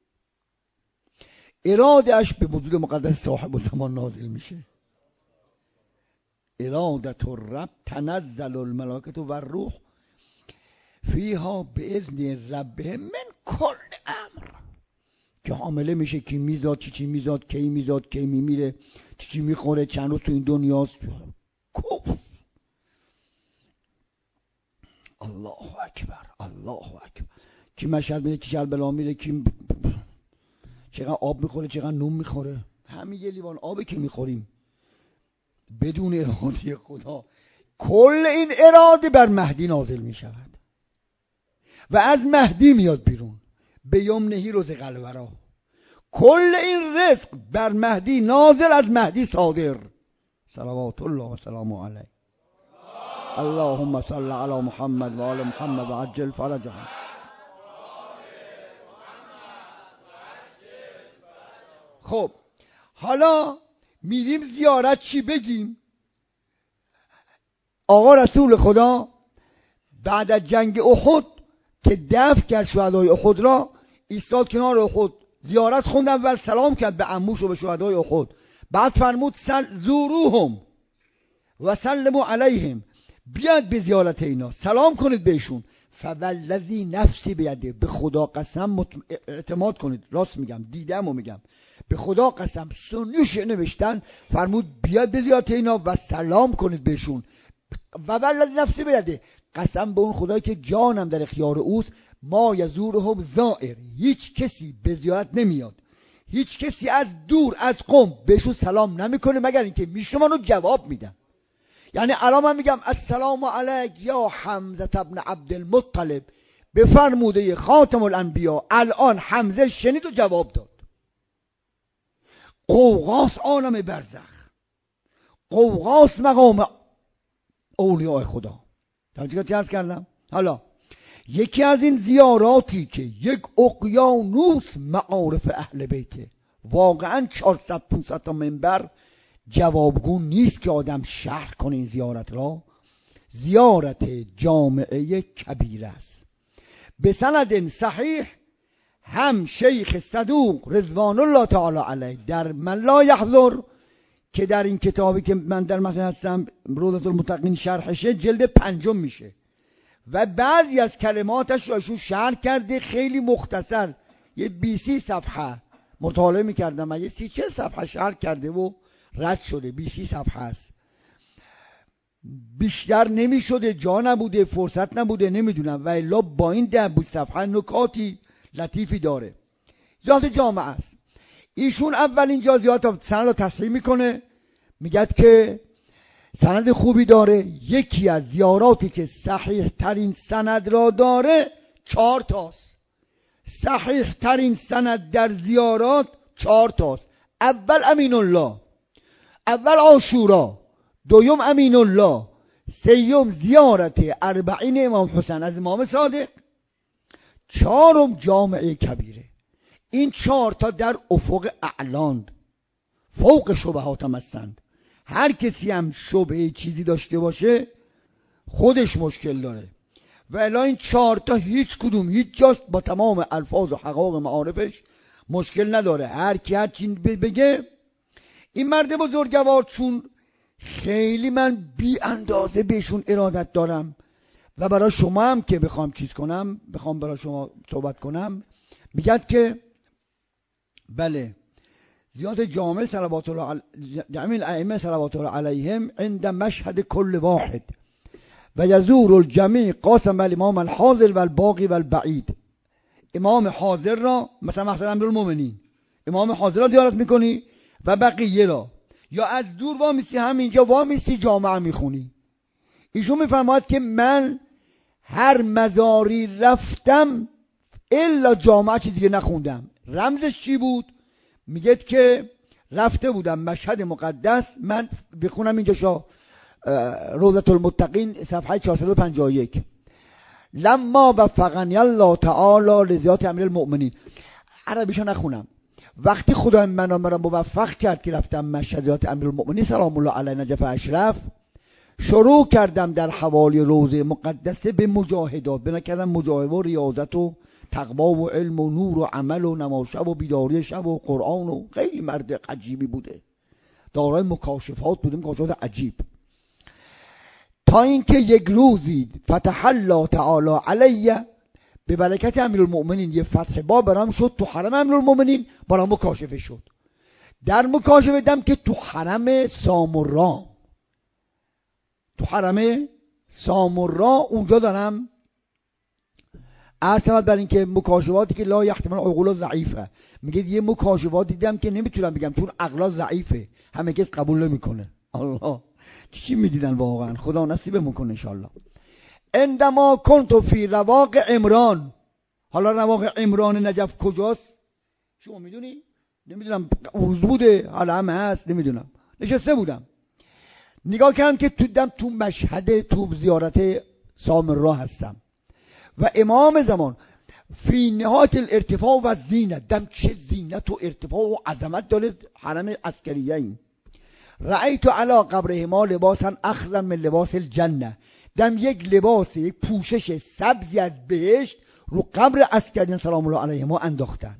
ارادهش به وجود مقدس صاحب زمان نازل میشه. ارادت الرب تنزل الملائکه و الروح فیها به اذن ربهم من کل امر. که حامله میشه، کی میزاد، چی چی میزاد، کی میزاد، کی میمیره، چی چی میخوره، چند روز تو این دنیاست. کف. الله اکبر، الله اکبر. کی مشهد میره، کی کربلا میره، کی چقدر آب میخوره، چقدر نون میخوره. همین یه لیوان آبی که میخوریم بدون اراده خدا. کل این اراده بر مهدی نازل میشود و از مهدی میاد بیرون به یمنهی روز قلورا. کل این رزق بر مهدی نازل، از مهدی صادر. صلوات الله و سلام علیه. اللهم صل علی محمد و آل محمد و عجل فرجهم. خب حالا میریم زیارت، چی بگیم؟ آقا رسول خدا بعد از جنگ احد که دفن کرد شهدای احد را، ایستاد کنار احد، زیارت خوند، اول سلام کرد به عموش و به شهدای احد، بعد فرمود سل زوروهم و سلموا علیهم، بیاد به زیارت اینا، سلام کنید بهشون. فوالذی نفسی بیده، به خدا قسم اعتماد کنید، راست میگم، دیدم و میگم، به خدا قسم سنیش نوشتن، فرمود بیاد به زیارت اینا و سلام کنید بهشون. فوالذی نفسی بیده، قسم به اون خدایی که جانم در اختیار اوست، ما یزورهم زائر، هیچ کسی به زیارت نمیاد، هیچ کسی از دور از قم بهشون سلام نمیکنه مگر اینکه میشنون رو جواب میدن. یعنی الان من میگم السلام علیک یا حمزه ابن عبدالمطلب، به فرموده خاتم الانبیا، الان حمزه شنید و جواب داد. قوقاس عالم برزخ، قوقاس مقام اولیاء خدا. توجه عرض کردم. حالا یکی از این زیاراتی که یک اقیانوس معارف اهل بیته، واقعا چهارصد پانصد تا منبر جوابگو نیست که آدم شرح کنه این زیارت را، زیارت جامعه کبیر است. به سند صحیح، هم شیخ صدوق رضوان الله تعالی علیه در من لا یحضر، که در این کتابی که من در متن هستم روضة المتقین شرحشه، جلد پنجم میشه و بعضی از کلماتش رو ایشون شرح کرده، خیلی مختصر، یه بیسی صفحه مطالعه میکردم، یه سی چه صفحه شرح کرده و رد شده، بیسی صفحه است، بیشتر نمیشده، جا نبوده، فرصت نبوده، نمیدونم، و الا با این ده بود صفحه نکاتی لطیفی داره. ذات جامعه است. ایشون اول اینجا زیاد سند رو تصحیح میکنه، میگه که سند خوبی داره. یکی از زیاراتی که صحیح ترین سند را داره چهار تاست. صحیح ترین سند در زیارات چهار تاست. اول امین الله، اول عاشورا، دوم امین الله، سیوم زیارت اربعین امام حسین از امام صادق، چهارم جامعه کبیره. این چهار تا در افق اعلاند، فوق شبهات هم هستند. هر کسی هم شبهه چیزی داشته باشه خودش مشکل داره، و الا این چهار تا هیچ کدوم هیچ جاست با تمام الفاظ و حقایق معارفش مشکل نداره، هر کی هر چی بگه. این مرد بزرگوار چون خیلی من بی اندازه بهشون ارادت دارم و برای شما هم که بخوام چیز کنم، بخوام برای شما صحبت کنم، میگد که بله زیاد جامع صلوات الله عل... جميع الائمه صلوات الله علیهم عند مشهد کل واحد و یزور الجمیع قاسم الامام الحاضر و الباقی و البعید. امام حاضر را مثلا مثلا امیرالمومنین، امام حاضر را زیارت میکنی و بقیه را، یا از دور وامیسی همینجا وامیسی جامعه میخونی. ایشون میفرماید که من هر مزاری رفتم الا جامعه چی دیگه نخوندم. رمزش چی بود؟ میگه که رفته بودم مشهد مقدس، من بخونم اینجا شا روضة المتقین صفحه چهارصد و پنجاه و یک، لما وفقنی الله تعالی لزیارت امیرالمؤمنین، عربیشو نخونم، وقتی خدا منو مرا موفق کرد که رفتم مشهد زیارت امیرالمؤمنین سلام الله علیه نجف اشرف، شروع کردم در حوالی روضه مقدسه به مجاهدات، بنا کردم مجاهده و ریاضت و تقوا و علم و نور و عمل و نماز شب و بیداری شب و قرآن، و خیلی مرد عجیبی بوده، دارای مکاشفات بوده، مکاشفات عجیب. تا اینکه یک روزی فتح الله تعالی علیه، به برکت امیرالمؤمنین یه فتح با برام شد تو حرم امیرالمؤمنین، برام مکاشفه شد. در مکاشفه دیدم که تو حرم سامرا، تو حرم سامرا اونجا دارم عرض بر این که مکاشفاتی که لا یحتمل عقول ضعیفه، میگه یه مکاشفات دیدم که نمیتونم بگم چون عقلا ضعیفه، همه کس قبول نمیکنه. الله چی میدیدن واقعا، خدا نصیب میکنه ان شاء الله. عندما کنت فی رواق عمران، حالا رواق عمران نجف کجاست شما میدونی؟ نمیدونم، روز بوده حالا هم هست نمیدونم، نشسته بودم نگاه کردم که تو دم تو مشهد تو زیارت سامرا هستم و امام زمان فی نهایت الارتفاع و زینت، دم چه زینت و ارتفاع و عظمت داره حرم عسکریه این. رأیت علی قبرهما لباسا اخضر من لباس الجنه، دم یک لباس، یک پوشش سبزی از بهشت رو قبر عسکریان سلام الله علیهما انداختن.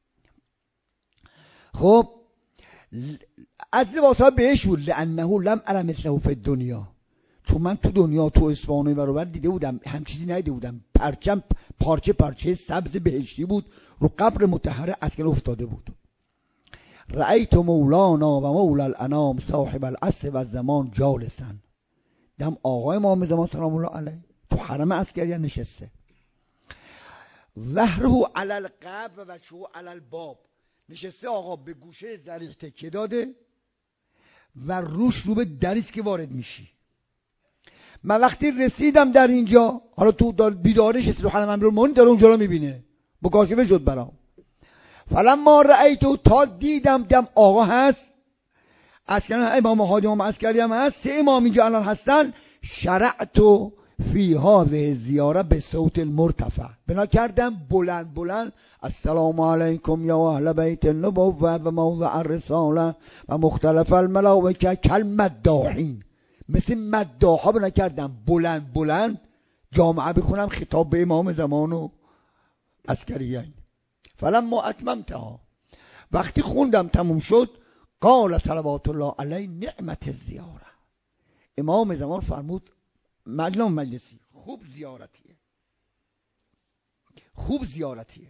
خب از لباس ها بهشت بود. لانه لم ارى مثله فی الدنیا، چون من تو دنیا تو اصفهان و برابر دیده بودم، هم چیزی ندیده بودم. پرچم پارچه پارچه سبز بهشتی بود رو قبر مطهر عسکر افتاده بود. رأیت مولانا و مولا الانام صاحب العصر و الزمان جالسا، دم آقای امام زمان سلام الله علیه تو حرم عسکری نشسته. ظهره علی القبر و وجهه علی الباب، نشسته آقا به گوشه ضریح تکیه داده و روش رو به دریست که وارد میشی. من وقتی رسیدم در اینجا، حالا تو بیداره شستی رو حرم امیرالمومنین داره اونجا رو میبینه، مکاشفه شد برام. فلما رأیتو، تا دیدم دم آقا هست، عسکری امام هادی امام عسکری هم هست، سه امام اینجا الان هستن. شرعتو فی هذه زیاره به صوت المرتفع، بنا کردم بلند بلند السلام علیکم یا اهل بیت النبوة و موضع الرساله و مختلف الملائکه کالمداحین، مثل مداحا بنا کردم بلند بلند جامعه بخونم خطاب به امام زمان و عسکریین. فلما اتممتها، وقتی خوندم تموم شد، قال صلوات الله علیه نعمت الزیاره، امام زمان فرمود مجلس مجلسی خوب زیارتیه، خوب زیارتیه.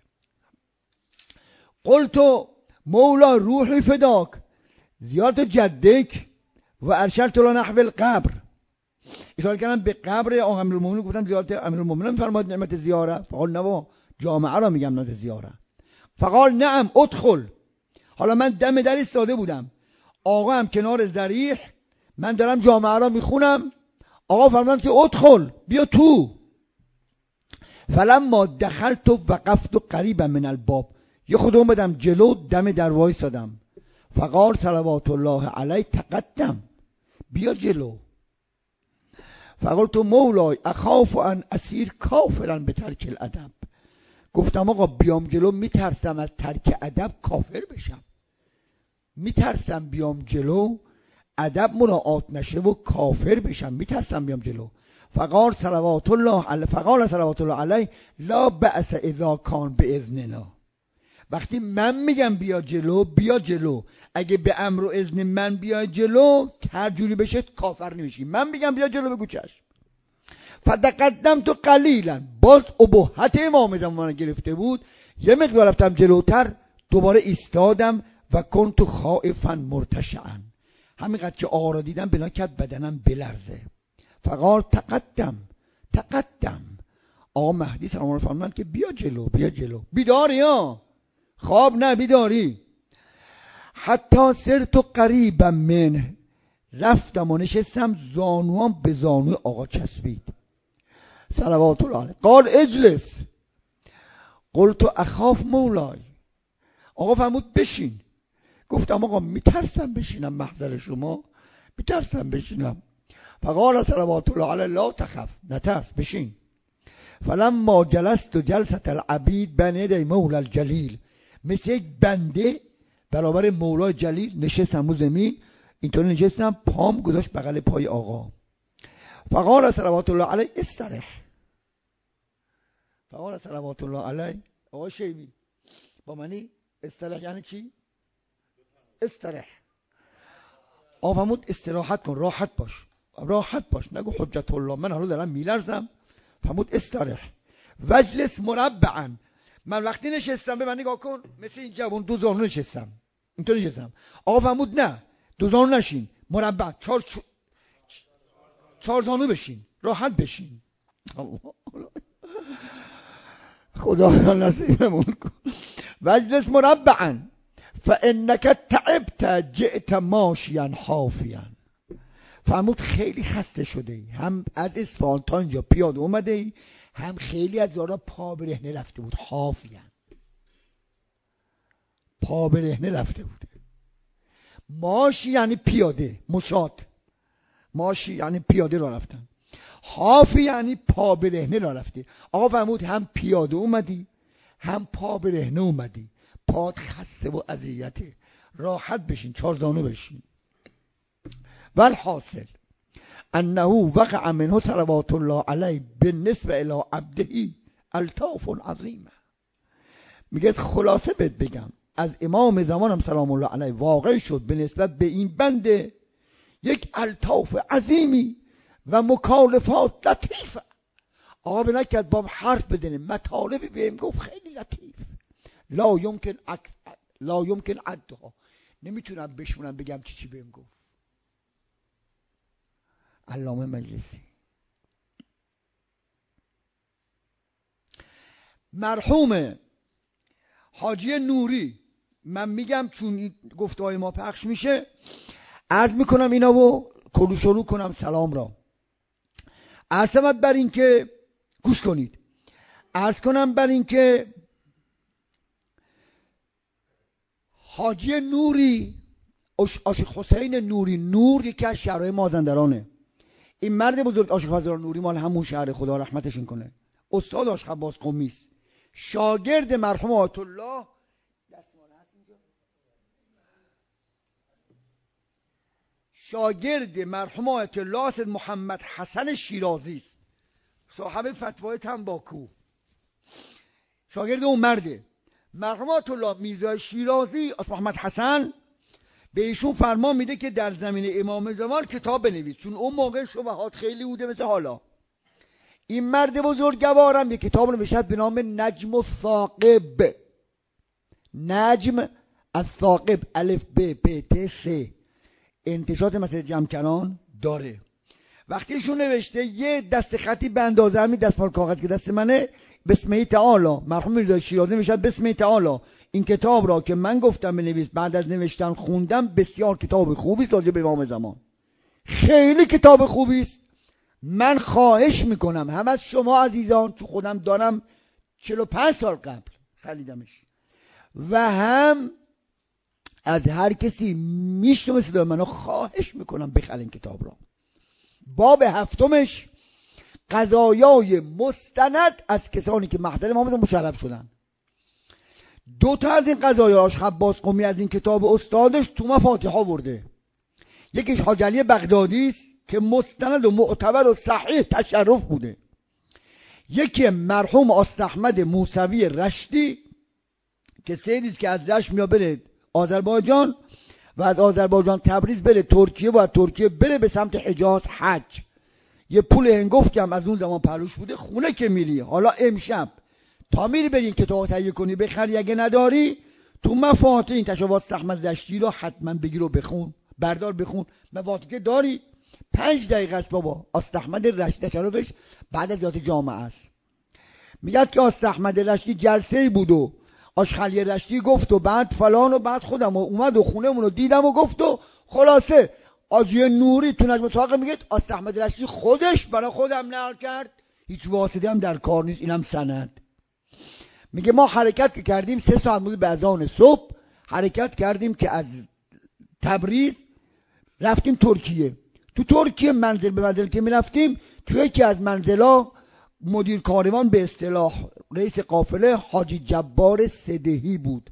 قلت مولا روحی فداک، زیارت جدک و ارشدت له نحو القبر، اشاره کردم به قبر آقا امیرالمومنین، گفتم زیارت امیرالمومنین فرمود نعمت زیاره، فقال نوا جامعه را میگم نعمت زیاره. فقال نعم ادخل. حالا من دم در ایستاده بودم، آقا هم کنار ضریح، من دارم جامعه را میخونم، آقا فرمودن که ادخل بیا تو. فلما دخلت وقفت قریبا من الباب، یه خود اومدم جلو دم در وایسادم. فقال صلوات الله علیه تقدم، بیا جلو. فقلت مولای اخاف ان اسیر کافرا به ترک الادب، گفتم آقا بیام جلو میترسم از ترک ادب کافر بشم، میترسم بیام جلو ادب مراعات نشه و کافر بشم، میترسم بیام جلو. فقال صلوات الله علیه فقال صلوات الله علیه لا بأس اذا کان باذننا، وقتی من میگم بیا جلو بیا جلو، اگه به امر و اذن من بیا جلو هر جوری بشه کافر نمیشی، من میگم بیا جلو بگو چشم. فتقدم تو قلیلا، باز ابهت امام زمان گرفته بود، یه مقدار رفتم جلوتر، دوباره ایستادم و کنت خائفا مرتشعا، همینقدر که آقا را دیدم بنا کرد بدنم بلرزه. فقال تقدم تقدم، آقا مهدی سلام الله فرمودند که بیا جلو بیا جلو، بیداری ها، خواب نه بیداری. حتی سرت قریبا منه، رفتم و نشستم، زانوام به زانوی آقا چسبید صلوات الله علیه. قال اجلس، قلت اخاف مولای، آقا فرمود بشین، گفتم آقا میترسم بشینم محضر شما، میترسم بشینم. فقال صلوات الله علیه لا تخف، نترس بشین. فلما جلست و جلست العبید بین یدی مولا الجلیل، مثل یک بنده برابر مولای جلیل نشستم رو زمین، اینطوری نشستم، پام گذاشت بغل پای آقا. فقال صلوات الله علیه استرح، فقال صلوات الله علیه آقا شیمی با منی استرح یعنی چی؟ استرح، آقا فرمود استراحت کن، راحت باش راحت باش، نگو حجت الله من حالا دارم میلرزم. فرمود استرح وجلس مربعا، من وقتی نشستم به من نگاه کن، مثل این جوان دو زانو نشستم، اینطور نشستم. آقا فرمود نه دو زانو نشین، مربع چهار چهار زانو بشین، راحت بشین. خدا نصیبمون کن. وجلس مربعا فانک تعبت جئت ماشیا حافیا، فرمود خیلی خسته شده ای، هم از اصفهان تا اینجا پیاده اومده ای، هم خیلی از راه پا برهنه رفته بود. حافیا پا برهنه رفته بوده. ماشی یعنی پیاده، مشات، ماشی یعنی پیاده راه رفتن، حافی یعنی پا برهنه راه رفته. آقا فرمود هم پیاده اومدی هم پا برهنه اومدی، پات خسته و اذیته، راحت بشین، چهار زانو بشین. والحاصل انه وقع منه صلوات الله علیه بالنسبه الی عبده الطاف عظیمه. میگه خلاصه بهت بگم، از امام زمانم سلام الله علیه واقع شد به نسبت به این بنده یک الطاف عظیمی و مکالفات لطیفه. آقا به نکرد با حرف بزنه، مطالبی بهم گفت خیلی لطیف، لا یمکن عکس لا یمکن عدها، نمیتونم بشمونم بگم چی چی بهم گفت. علامه مجلسی مرحوم حاجی نوری، من میگم چون گفته‌های ما پخش میشه عرض میکنم اینا و کلو شروع کنم سلام را. عرض کنم بر این که گوش کنید، عرض کنم بر این که حاجی نوری، عاشق حسین نوری، نور یکی از شهرهای مازندرانه. این مرد بزرگ عاشق فضل نوری مال همون شهر، خدا رحمتشون کنه، استاد عاشق عباس قمی است، شاگرد مرحوم آیت الله شاگرد مرحوم آیت الله سید محمد حسن شیرازی است، صاحب فتوای تنباکو، شاگرد اون مرده. مرحوم آیت الله میرزا شیرازی از محمد حسن به ایشون فرمان میده که در زمینه امام زمان کتاب بنویس، چون اون موقع شبهات خیلی بوده مثل حالا. این مرد بزرگوارم یک کتاب نوشته به نام نجم الثاقب، نجم الثاقب، الف ب پ ت س، انتشارات مسجد جمکنان داره. وقتی ایشون نوشته یه دست خطی به اندازه همین دستمال کاغذ که دست منه، بسم تعالی، مرحوم میرزا شیرازی نوشته بسم تعالی این کتاب را که من گفتم بنویس، بعد از نوشتن خوندم، بسیار کتاب خوبی است راجع به امام زمان، خیلی کتاب خوبی است. من خواهش میکنم هم از شما عزیزان، تو خودم دارم چهل و پنج سال قبل خریدمش، و هم از هر کسی میشنوه صدای منو خواهش میکنم بخرین کتاب را. باب هفتمش قضایای مستند از کسانی که محضر امام زمان مشرف شدن. دو تا از این قضایا عاشق عباس قمی از این کتاب استادش تو مفاتیح آورده. یکیش حاج علی بغدادی است که مستند و معتبر و صحیح تشرف بوده. یکی مرحوم آست احمد موسوی رشتی که سیدی است که از رشت میاد بره آذربایجان و از آذربایجان تبریز بره ترکیه و از ترکیه بره به سمت حجاز حج. یه پول هنگفت که هم از اون زمان پهلوش بوده. خونه که میری حالا امشب تا میری برین کتاب تهیه کنی بخری، اگه نداری تو مفاتیح این تشابهات احمد رشتی رو حتما بگیر و بخون، بردار بخون. مفاتیح که داری پنج دقیقه است بابا. آست احمد رشتی تشرفش بعد از ذات جامعه است. میگه که آست احمد رشتی جلسه‌ای بود و آشخالی رشتی گفت و بعد فلان و بعد خودم اومد و خونمون رو دیدم و گفت و خلاصه آجی نوری تو نجم الثاقب میگه آست احمد رشتی خودش برای خودم نقل کرد، هیچ واسطه هم در کار نیست، اینم سند. میگه ما حرکت که کردیم سه ساعت بود به اذان صبح حرکت کردیم که از تبریز رفتیم ترکیه. تو ترکیه منزل به منزل که میرفتیم تو یکی از منزلا مدیر کاروان به اصطلاح رئیس قافله حاجی جبار سدهی بود،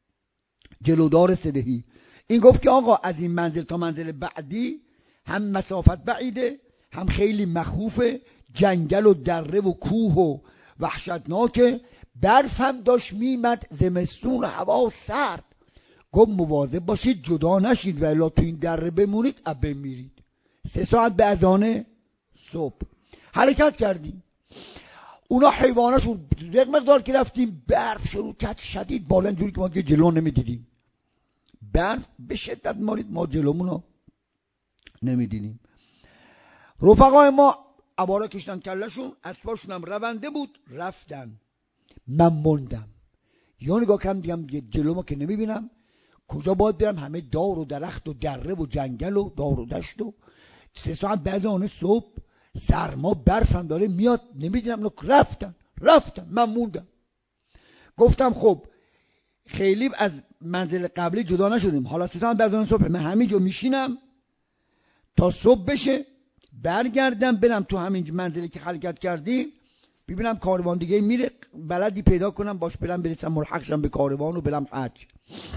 جلودار سدهی. این گفت که آقا از این منزل تا منزل بعدی هم مسافت بعیده، هم خیلی مخوفه، جنگل و دره و کوه و وحشتناکه، برف هم داشت میمد، زمستون هوا سرد. گفت مواظب باشید جدا نشید و الا تو این دره بمونید اب بمیرید. سه ساعت به اذان صبح حرکت کردیم. اونا حیواناشون یک مقدار که رفتیم برف شروع کرد شدید بالا، اینجوری که ما دیگه جلو نمیدیدیم. برف به شدت مارید، ما جلومونو نمیدیدیم. رفقای ما عبارا کشتن کلشون، اسباشون هم رونده بود، رفتن. من موندم یا نگاه کردم دیگم جلو ما که نمیبینم، کجا باید برم؟ همه دار و درخت و دره و جنگل و دار و دشت و سه ساعت بعد آن صبح سرما، برف هم داره میاد، نمیدونم. رفتن رفتن من موندم. گفتم خب خیلی از منزل قبلی جدا نشدیم، حالا سه ساعت بعد آن صبح من همینجا میشینم تا صبح بشه، برگردم برم تو همین منزلی که حرکت کردیم ببینم کاروان دیگه میره، بلدی پیدا کنم باش برم برسم ملحق شم به کاروان و برم حج.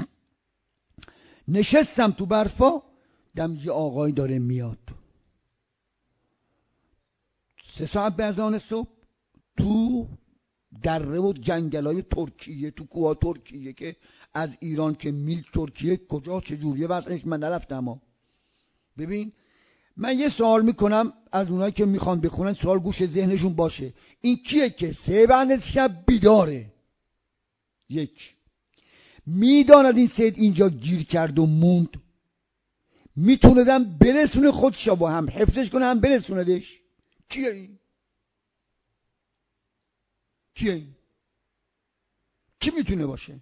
نشستم تو برفا، دم یه آقای داره میاد سه ساعت به اذان صبح تو دره و جنگلای ترکیه، تو کوها ترکیه که از ایران که میل ترکیه کجا چجوریه واسه من نرفتم. ها ببین من یه سوال میکنم از اونایی که میخوان بخونن، سوال گوش ذهنشون باشه، این کیه که سه بند شب بیداره؟ یک، میداند این سید اینجا گیر کرد و موند، میتوندم برسونه خودشا با هم حفظش کنه هم برسوندش. کیه این؟ کیه این؟ کی میتونه باشه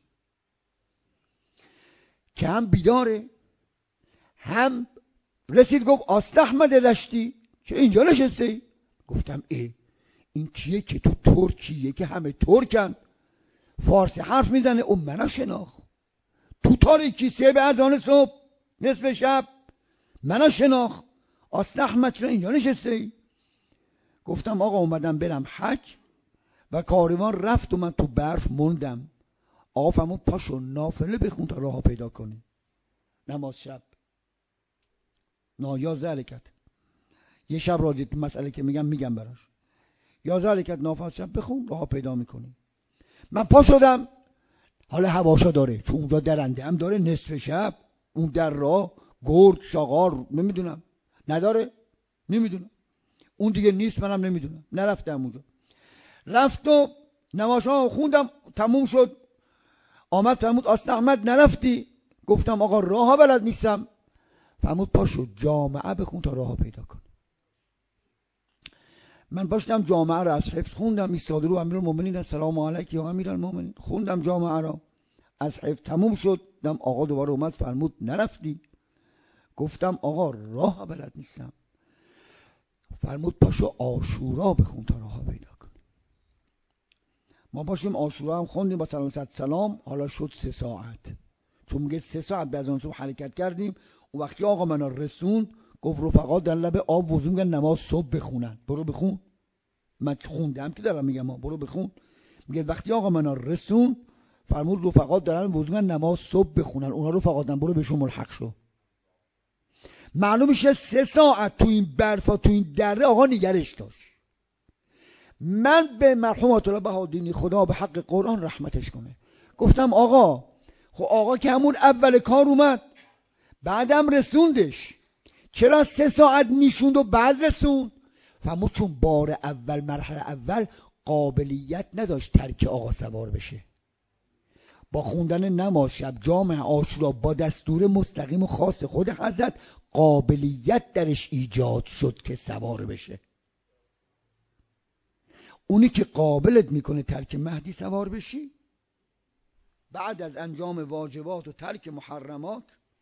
که هم بیداره هم رسید گفت آست احمد دشتی که اینجا نشسته؟ گفتم ای این کیه که تو ترکیه که همه ترکن فارسی حرف میزنه اون منو شناخت تو تاریکی سه به اذان صبح نصف شب منو شناخت آست احمد چرا اینجا نشسته؟ گفتم آقا اومدم برم حج و کاروان رفت و من تو برف موندم. آقا فرمود پاشو نافله بخون تا راه پیدا کنی. نماز شب نه یازده حرکت، یه شب راجع تو مسئله که میگم میگم براش، یازده حرکت نافله شب بخون راه پیدا میکنی. من پا شدم، حالا هواشا داره چون اونجا درنده هم داره، نصف شب اون در راه گرد شاغار نمیدونم نداره، نمیدونم اون دیگه نیست، منم نمیدونم نرفتم اونجا. رفت و نمازها خوندم تموم شد، آمد فرمود آست احمد نرفتی؟ گفتم آقا راه بلد نیستم. فرمود پاشو جامعه بخون تا راه پیدا کن. من پاشتم جامعه را از حفظ خوندم، ایستاده رو امیرالمومنین السلام علیک یا امیرالمومنین، خوندم جامعه را از حفظ تموم شد. دم آقا دوباره اومد فرمود نرفتی؟ گفتم آقا راه بلد نیستم. فرمود پاشو عاشورا بخون تا راه پیدا کن. ما پاشیم عاشورا هم خوندیم با سلام صد سلام، حالا شد سه ساعت، چون میگه سه ساعت بعد از اون صبح حرکت کردیم. و وقتی آقا منا رسوند گفت رفقا در لب آب وضو میگن نماز صبح بخونن، برو بخون. من خوندم که دارم میگم برو بخون. میگه وقتی آقا منا رسوند فرمود رفقا دارن وضو میگن نماز صبح بخونن، اونا رفقا دارن برو بهشون ملحق شو. معلوم میشه سه ساعت تو این برفا تو این دره آقا نگرش داشت. من به مرحوم آیت الله بهادینی خدا به حق قرآن رحمتش کنه گفتم آقا خب آقا که همون اول کار اومد بعدم رسوندش، چرا سه ساعت نیشوند و بعد رسوند؟ فهمون چون بار اول مرحله اول قابلیت نداشت ترک آقا سوار بشه. با خوندن نماز شب جامع عاشورا با دستور مستقیم و خاص خود حضرت قابلیت درش ایجاد شد که سوار بشه. اونی که قابلت میکنه ترک مهدی سوار بشی بعد از انجام واجبات و ترک محرمات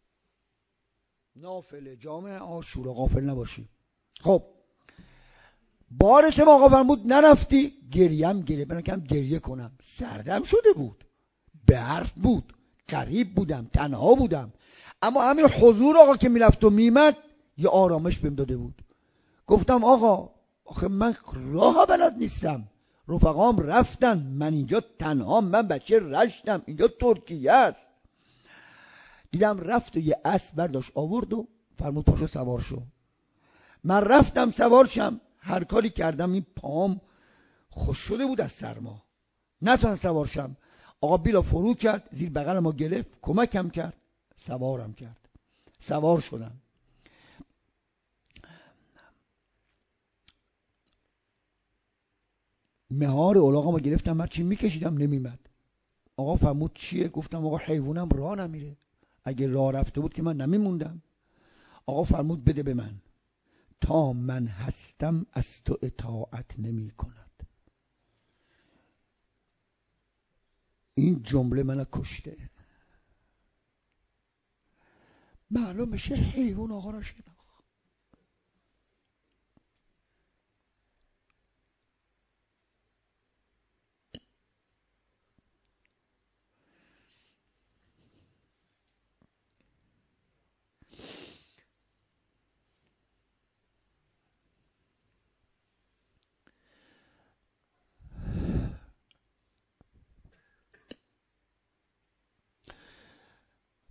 نافله جامع عاشورا غافل نباشی. خب بارش ما آقا فرمود نرفتی؟ گریم گریه بناکم گریه کنم، سردم شده بود، برف بود، غریب بودم، تنها بودم، اما همین حضور آقا که میرفت و میمد یه آرامش بهم داده بود. گفتم آقا آخه من راه بلد نیستم، رفقام رفتن، من اینجا تنها، من بچه رشتم، اینجا ترکیه است. دیدم رفت و یه اسب برداشت آورد و فرمود پاشو سوار شو. من رفتم سوار شم، هر کاری کردم این پام خوش شده بود از سرما، نتونم سوار شم. آقا بیلا فرو کرد، زیر بغل ما گرفت، کمکم کرد، سوارم کرد، سوار شدم. مهار اولاغا ما گرفتم، من چی میکشیدم نمیمد. آقا فرمود چیه؟ گفتم آقا حیوانم راه نمیره، اگه راه رفته بود که من نمیموندم. آقا فرمود بده به من، تا من هستم از تو اطاعت نمی کند. این جمله منو کشته. معلوم میشه حیوان آقا را شناخت.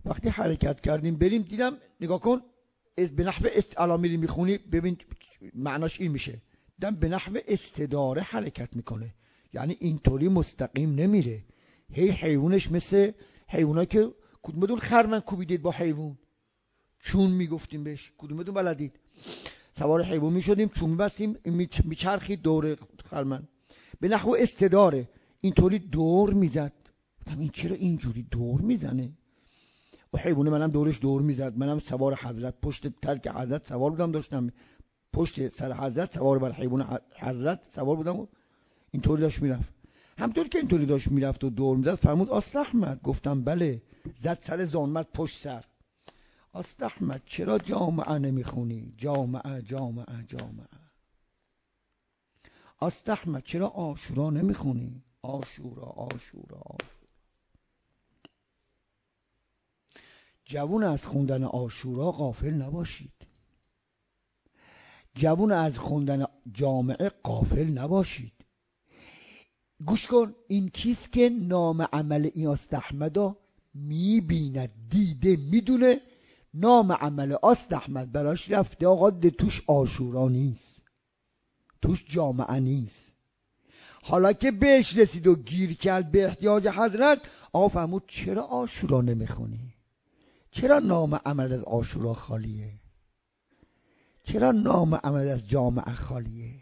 وقتی حرکت کردیم بریم دیدم نگاه کن به نحو است الان میری میخونی ببین معناش این میشه دیدم به نحو استداره حرکت میکنه، یعنی اینطوری مستقیم نمیره، هی حیوانش مثل حیونا که کدومتون خرمن کوبیدید با حیوان چون میگفتیم بهش، کدومتون بلدید سوار حیوان میشدیم چون میبستیم میچرخید دور خرمن، به نحو استداره اینطوری دور میزد. این چرا اینجوری دور میزنه؟ و حیوانه منم دورش دور میزد، منم سوار حضرت پشت ترک حضرت سوار بودم، داشتم پشت سر حضرت سوار بر حیوان حضرت سوار بودم و اینطوری داشت میرفت. همطور که اینطوری داشت میرفت و دور میزد فرمود آست احمد. گفتم بله. زد سر زانمت پشت سر. آست احمد چرا جامعه نمیخونی؟ جامعه جامعه جامعه. آست احمد چرا عاشورا نمیخونی؟ عاشورا عاشورا عاشورا. جوون از خوندن عاشورا غافل نباشید. جوون از خوندن جامعه غافل نباشید. گوش کن، این کیست که نام عمل این آست احمدا میبیند، دیده میدونه نام عمل آست احمد براش رفته آقا، توش عاشورا نیست، توش جامعه نیست. حالا که بهش رسید و گیر کرد به احتیاج حضرت، آقا فرمود چرا عاشورا نمیخونی؟ چرا نام عمل از عاشورا خالیه؟ چرا نام عمل از جامعه خالیه؟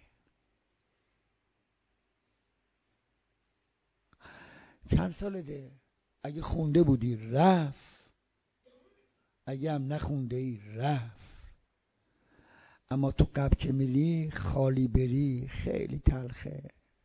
چند ساله ده؟ اگه خونده بودی رفت، اگه هم نخونده ای رفت. اما تو قبل که میلی خالی بری خیلی تلخه.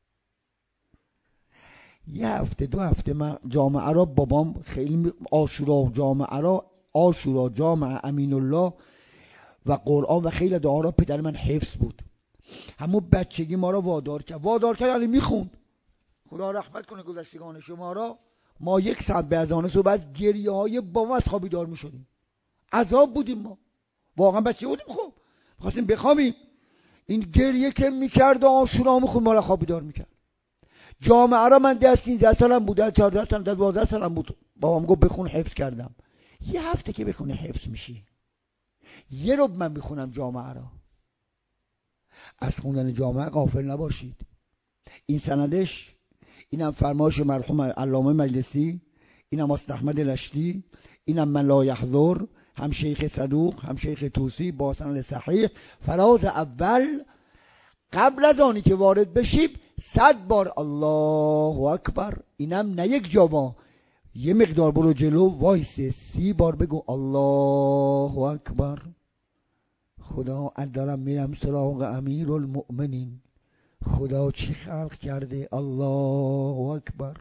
یه هفته دو هفته من جامعه را بابام خیلی عاشورا جامعه را عاشورا جامعه امین الله و قرآن و خیلی دعا را پدر من حفظ بود. همون بچگی ما را وادار کرد وادار کرد یعنی میخوند. خدا رحمت کنه گذشتگان شما را. ما یک ساعت به اذان صبح از گریه های بابا از خوابی دار میشدیم. عذاب بودیم ما، واقعا بچه بودیم، خب خواستیم بخوابیم. این گریه که میکرد و عاشورا میخوند ما را خوابی دار میکرد. جامعه را من ده سیزده سالم بود، ده چهارده سالم، ده دوازده سالم بود، بابام گفت بخون، حفظ کردم. یه هفته که بخونه حفظ میشی. یه رو من بخونم جامعه را. از خوندن جامعه غافل نباشید. این سندش، اینم فرمایش مرحوم علامه مجلسی، اینم آست احمد لشتی، اینم من لا یحضر، هم شیخ صدوق هم شیخ توسی با سند صحیح. فراز اول قبل از آنی که وارد بشید صد بار الله اکبر. اینم نه یک جا، یه مقدار برو جلو وایسه، سی بار بگو الله اکبر. خدا دارم میرم سراغ امیر المؤمنین، خدا چی خلق کرده، الله اکبر.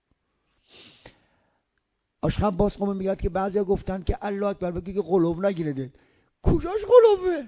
اشخاص باز قوم میگه که بعضیا گفتن که الله اکبر بگی که قلوب نگیره. کجاش قلوبه؟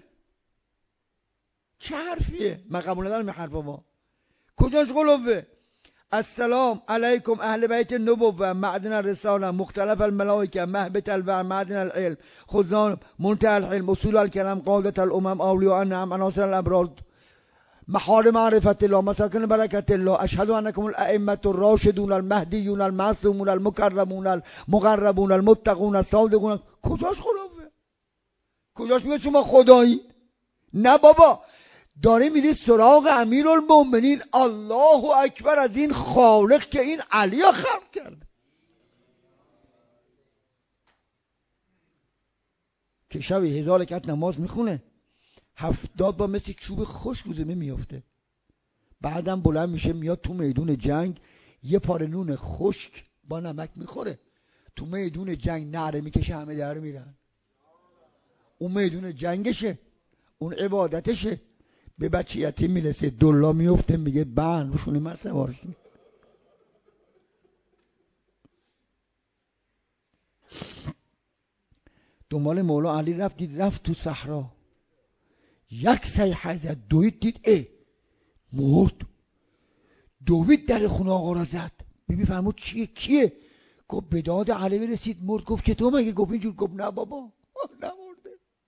چه حرفیه؟ من قبول ندارم این حرفا. ما کجاش قلوبه؟ السلام علیکم اهل بیت النبوه معدن الرساله مختلف الملائکه محبت الوحی معدن العلم خزان منتهى العلم اصول الكلام قاده الامم اولیاء النعم عناصر الابرار محال معرفت الله مساکن برکت الله اشهد انکم الائمه الراشدون المهدیون المعصومون المکرمون المقربون المتقون الصادقون. کجاش قلوبه؟ کجاش میگه شما خدایی؟ نه بابا، داره میری سراغ امیرالمومنین الله اکبر، از این خالق که این علی ها خلق کرده. که شب هزار رکعت نماز میخونه، هفتاد با مثل چوب خشک رو زمین میافته، بعدم بلند میشه میاد تو میدون جنگ یه پاره نون خشک با نمک میخوره، تو میدون جنگ نعره میکشه، همه در میرن. اون میدون جنگشه، اون عبادتشه. به بچه یتیم میرسه دلا میفته، میگه بند روشونه من سوارشی. دنبال مولا علی رفت، دید رفت تو صحرا، یک صیحه زد، دوید، دید اه مرد. دوید در خونه آقا را زد. بیبی فرمود چیه؟ کیه؟ گفت به داد علی رسید مرد. گفت که تو مگه؟ گفت اینجور. گفت نه بابا نمرده.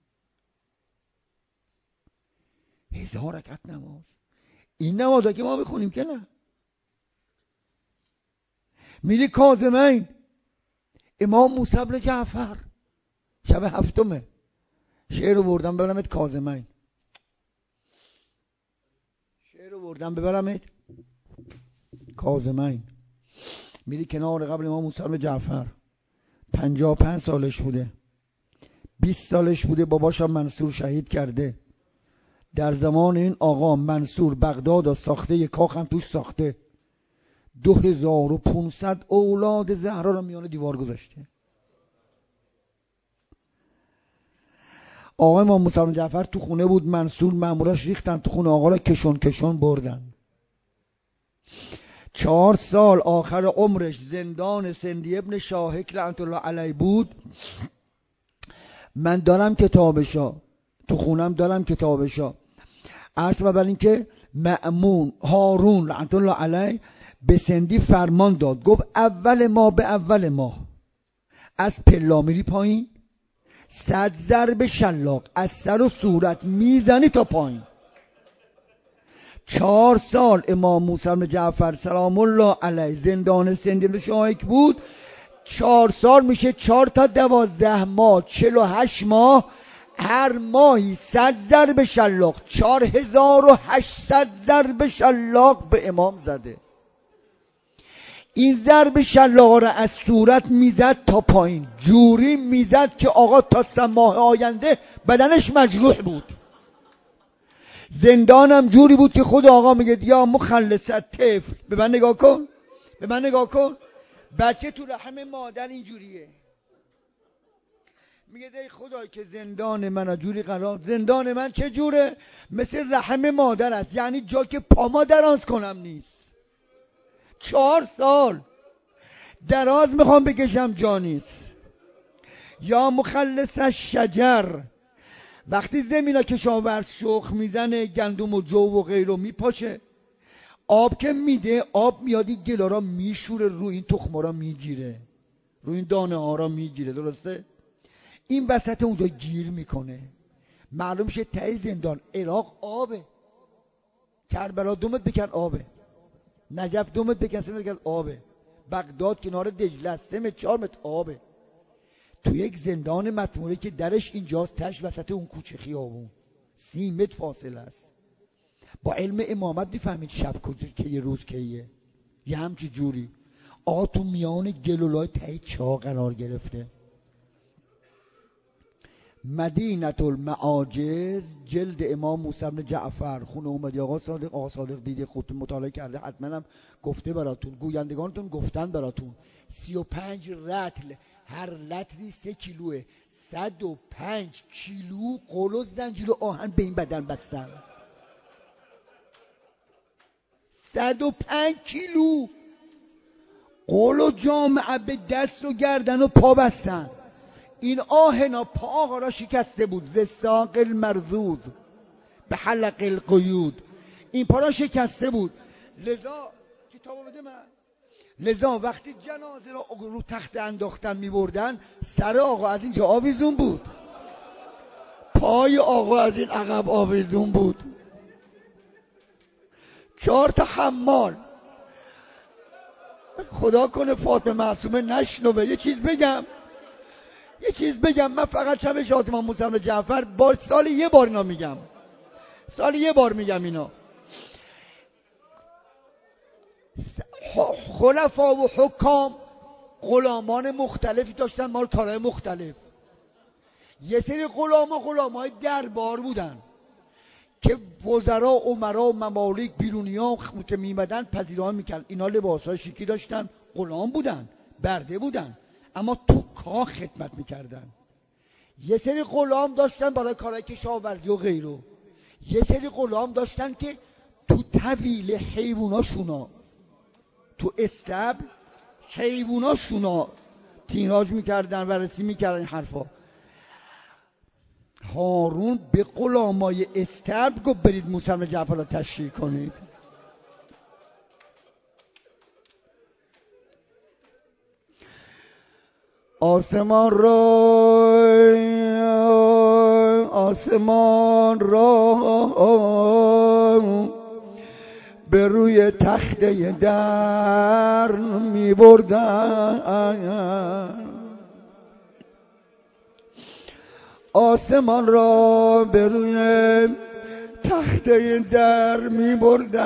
هزار رکعت نماز، این نمازا که ما بخونیم که نه. میری کاظمین، امام موسی بن جعفر شب هفتمه، شعر رو بردم ببرمت کاظمین، شعر رو بردم ببرمت کاظمین. میری کنار قبر امام موسی بن جعفر، پنجاه و پنج سالش بوده، بیست سالش بوده باباشم منصور شهید کرده. در زمان این آقا منصور بغداد را ساخته، یک کاخ هم توش ساخته، دو هزار و پونصد اولاد زهرا را میان دیوار گذاشته. آقا امام موسی بن جعفر تو خونه بود، منصور ماموراش ریختن تو خونه آقا را، کشون کشون بردن. چهار سال آخر عمرش زندان سندی ابن شاهک لعنت الله علیه بود. من دارم کتابشا تو خونم، دارم کتابشا. عرض بر این که مأمون هارون لعنت الله علیه به سندی فرمان داد، گفت اول ماه به اول ماه از پلا میری پایین، صد ضرب شلاق از سر و صورت میزنی تا پایین. چهار سال امام موسی بن جعفر سلام الله علیه زندان سندی ابن شاهک بود. چهار سال میشه چهار تا دوازده ماه، چل و هشت ماه، هر ماهی صد ضرب شلاق، چهار هزار و هشتصد ضرب شلاق به امام زده. این ضرب شلاق را از صورت میزد تا پایین، جوری میزد که آقا تا سه ماه آینده بدنش مجروح بود. زندانم جوری بود که خود آقا میگه یا مخلصت طفل، به من نگاه کن، به من نگاه کن، بچه تو رحم مادر اینجوریه. میگه ای خدای که زندان من جوری قرار، زندان من چه جوره؟ مثل رحم مادر است، یعنی جا که پاما دراز کنم نیست. چهار سال دراز میخوام بکشم جا نیست. یا مخلص شجر، وقتی زمینا کشاورز شخ میزنه، گندم و جو و غیرو میپاشه، آب که میده، آب میادی گلارا میشوره، رو این تخمارا میگیره، رو این دانه ها را میگیره، درسته؟ این وسط اونجا گیر میکنه، معلوم شه ته زندان عراق آبه، کربلا دومت بکن آبه، نجف دومت بکن سه متر آبه، بغداد کنار دجله سه متر چهار متر آبه. تو یک زندان مطموره که درش اینجاست، تش وسط اون کوچه خیابون سی متر فاصله است. با علم امامت میفهمید شب کجا که یه روز کیه، یه همچی جوری آقا تو میان گلولای ته چاه قرار گرفته. مدینة المعاجز جلد امام موسی بن جعفر، خونه اومدی آقا صادق، آقا صادق دیدی خودتون مطالعه کرده، حتما هم گفته براتون، گویندگانتون گفتن براتون. سی و پنج رطل، هر لتری سه کیلوه، صد و پنج کیلو قل و زنجیر و آهن به این بدن بستن. صد و پنج کیلو قل و جامعه به دست و گردن و پا بستن. این آهنا پا آقا را شکسته بود، زساق المرزوز به حلق القیود، این پا را شکسته بود. لذا کتابو بده من. لذا وقتی جنازه را رو تخت انداختن می بردن، سر آقا از اینجا آویزون بود، پای آقا از این عقب آویزون بود. چهار تا حمال، خدا کنه فاطمه معصومه نشنوه. یه چیز بگم یه چیز بگم من فقط شب شهادت امام موسی بن جعفر بار سال یه بار اینا میگم، سال یه بار میگم اینا. خلفا و حکام غلامان مختلفی داشتن، مال کارهای مختلف. یه سری غلاما غلامای دربار بودن که وزرا، امرا و ممالک بیرونیا که میمدن پذیرایی میکردن. اینا لباسای شیکی داشتن، غلام بودن، برده بودن، اما تو کاخ خدمت میکردن. یه سری غلام داشتن برای کارهای کشاورزی و غیره. یه سری غلام داشتن که تو طویل حیواناشونا، تو استبل حیواناشونا تیناج میکردن، بررسی میکردن این حرفا. هارون به غلامای استبل گفت برید موسی بن جعفر را تشریح کنید. آسمان را آسمان را به روی تخته در می بردن، آسمان را به روی تخته در می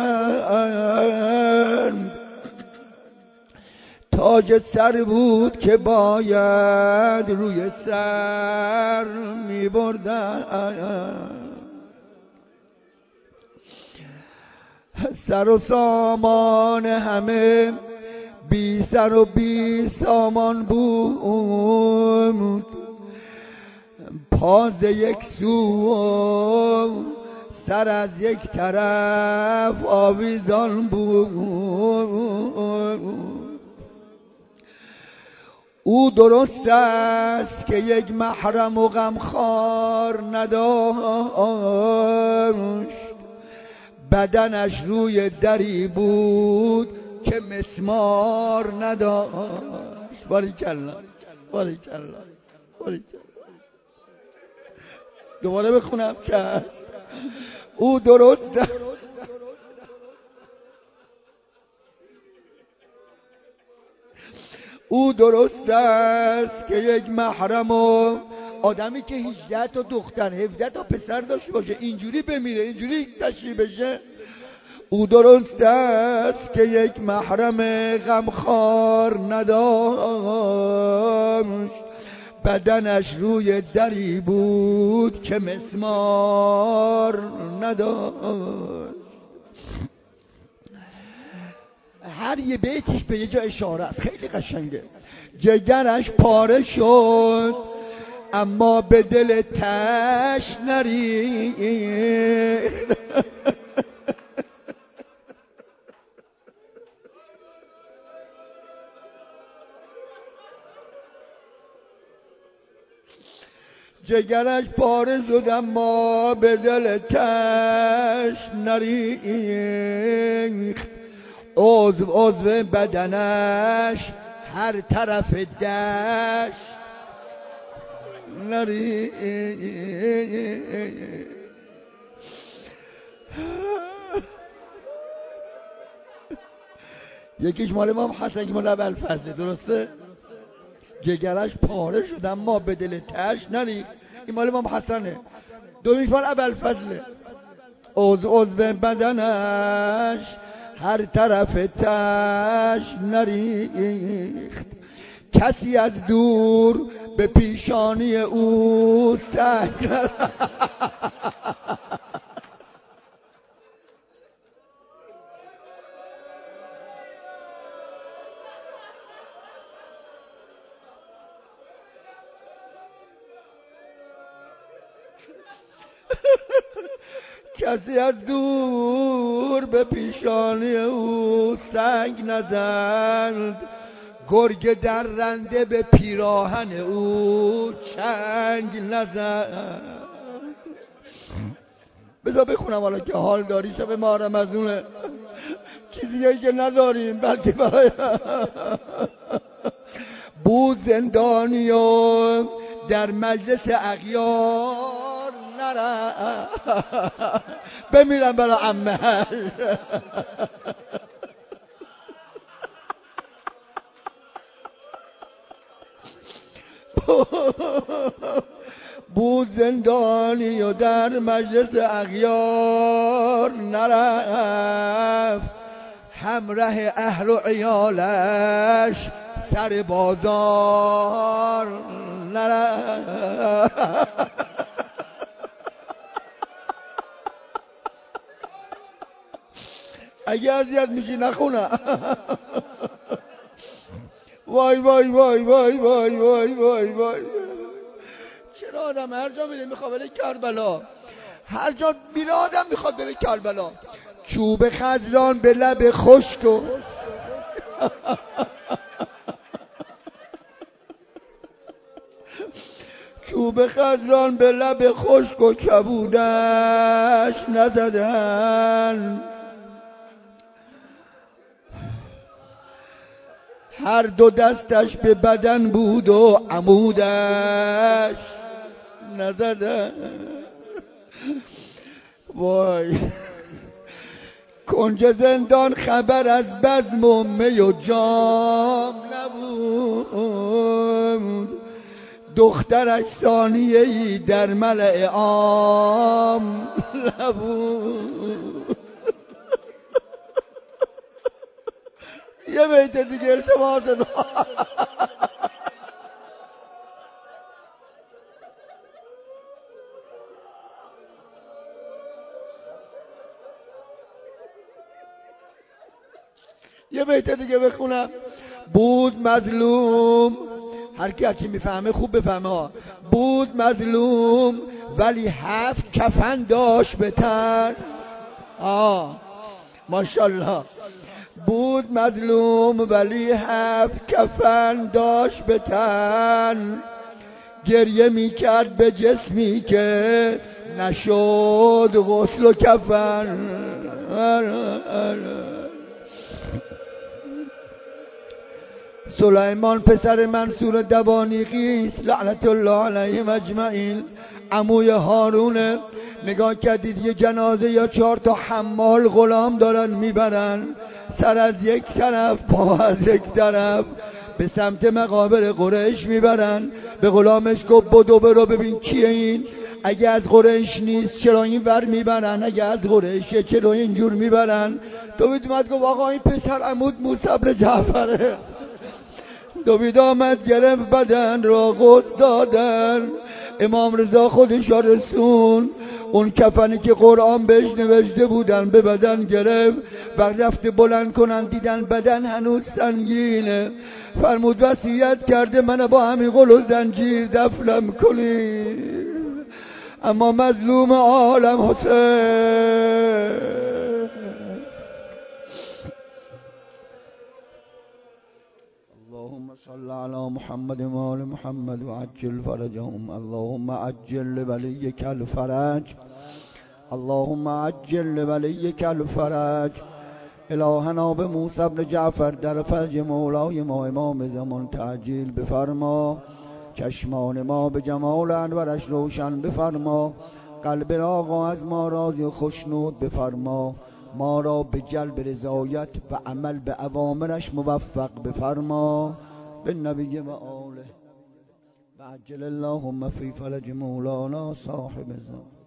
بردند. تاج سر بود که باید روی سر می بردند. سر و سامان همه بی سر و بی سامان بود. پاز یک سو سر از یک طرف آویزان بود. او درست است که یک محرم و غمخوار نداشت. بدنش روی دری بود که مسمار نداشت. باریکلا باریکلا باریکلا. دوباره بخونم که او درست است او درست است که یک محرم و آدمی که هجده تا دختر هفده تا پسر داشته باشه اینجوری بمیره اینجوری تشریح بشه. او درست است که یک محرم غمخوار نداشت. بدنش روی دری بود که مسمار نداشت. هر یه بیتش به یه جا اشاره است، خیلی قشنگه. جگرش پاره شد اما به دل تش نریخت. جگرش پاره شد اما به دل تش نریخت. عضو عضو بدنش هر طرف دش نریخت. یکیش مال امام حسن که مال ابوالفضل، درسته؟ جگرش پاره شد اما به دل تش نریخت. این مال امام حسنه. دومیش مال ابوالفضل. عضو عضو بدنش هر طرف تش نریخت. کسی از دور به پیشانی او سنگ کسی از دور به پیشانی او سنگ نزد. گرگ در رنده به پیراهن او چنگ نزد. بذار بخونم حالا که حال داری. شب ماه رمضونه، چیزی که نداریم بلکه برای بود زندانی و در مجلس اغیار نره بمیرم برای عمه. بود زندانی و در مجلس اغیار نرفت. همراه اهل و عیالش سر بازار نرفت. اگه اذیت میشی نخونم. وای وای وای وای وای وای وای وای. چرا آدم هر جا میره میخواد بره کربلا؟ هر جا میره آدم میخواد بره کربلا. چوب خزران به لب خشک و چوب خزران به لب خشک و کبودش نزدن. هر دو دستش به بدن بود و عمودش نزدن. وای کنج زندان خبر از بزم و می و جام نبود. دخترش ثانیه‌ای در ملأ عام نبود. یه بیت دیگه التماس دعا. یه بیت دیگه بخونم. بود مظلوم، هر کی هرچی میفهمه خوب بفهمه ها. بود مظلوم ولی هفت کفن داشت به تن. آه ماشاءالله. بود مظلوم ولی هفت کفن داشت به تن، گریه میکرد به جسمی که نشد غسل و کفن. سلیمان پسر منصور دوانیقی است لعنت الله علیه مجمعین، عموی هارونه. نگاه کردید یه جنازه یا چهار تا حمال غلام دارن میبرن، سر از یک طرف پا از یک طرف به سمت مقابر قریش میبرن. به غلامش گفت بدو برو ببین کیه این، اگه از قریش نیست چرا این ور میبرن، اگه از قریشه چرا اینجور میبرن. دوید اومد گفت آقا این پسر عمود موسی بن جعفره. دوید آمد گرفت بدن را غسل دادن. امام رضا خودش رسون، اون کفنی که قرآن بهش نوشته بودن به بدن گرفت. وقت رفته بلند کنن دیدن بدن هنوز سنگینه. فرمود وصیت کرده من با همین قل و زنجیر دفنم کنید. اما مظلوم عالم حسین. اللهم صل على محمد و آل محمد و عجل فرجهم. اللهم عجل لولیک الفرج. اللهم عجل لولیک الفرج. الهنا به موسی بن جعفر در فرج مولای ما امام زمان تعجیل بفرما. چشمان ما به جمال انورش روشن بفرما. قلب آقا از ما راضی و خوشنود بفرما. ما را به جلب رضایت و عمل به اوامرش موفق بفرما. به نبی و آله و عجل اللهم فی فرج مولانا صاحب الزمان.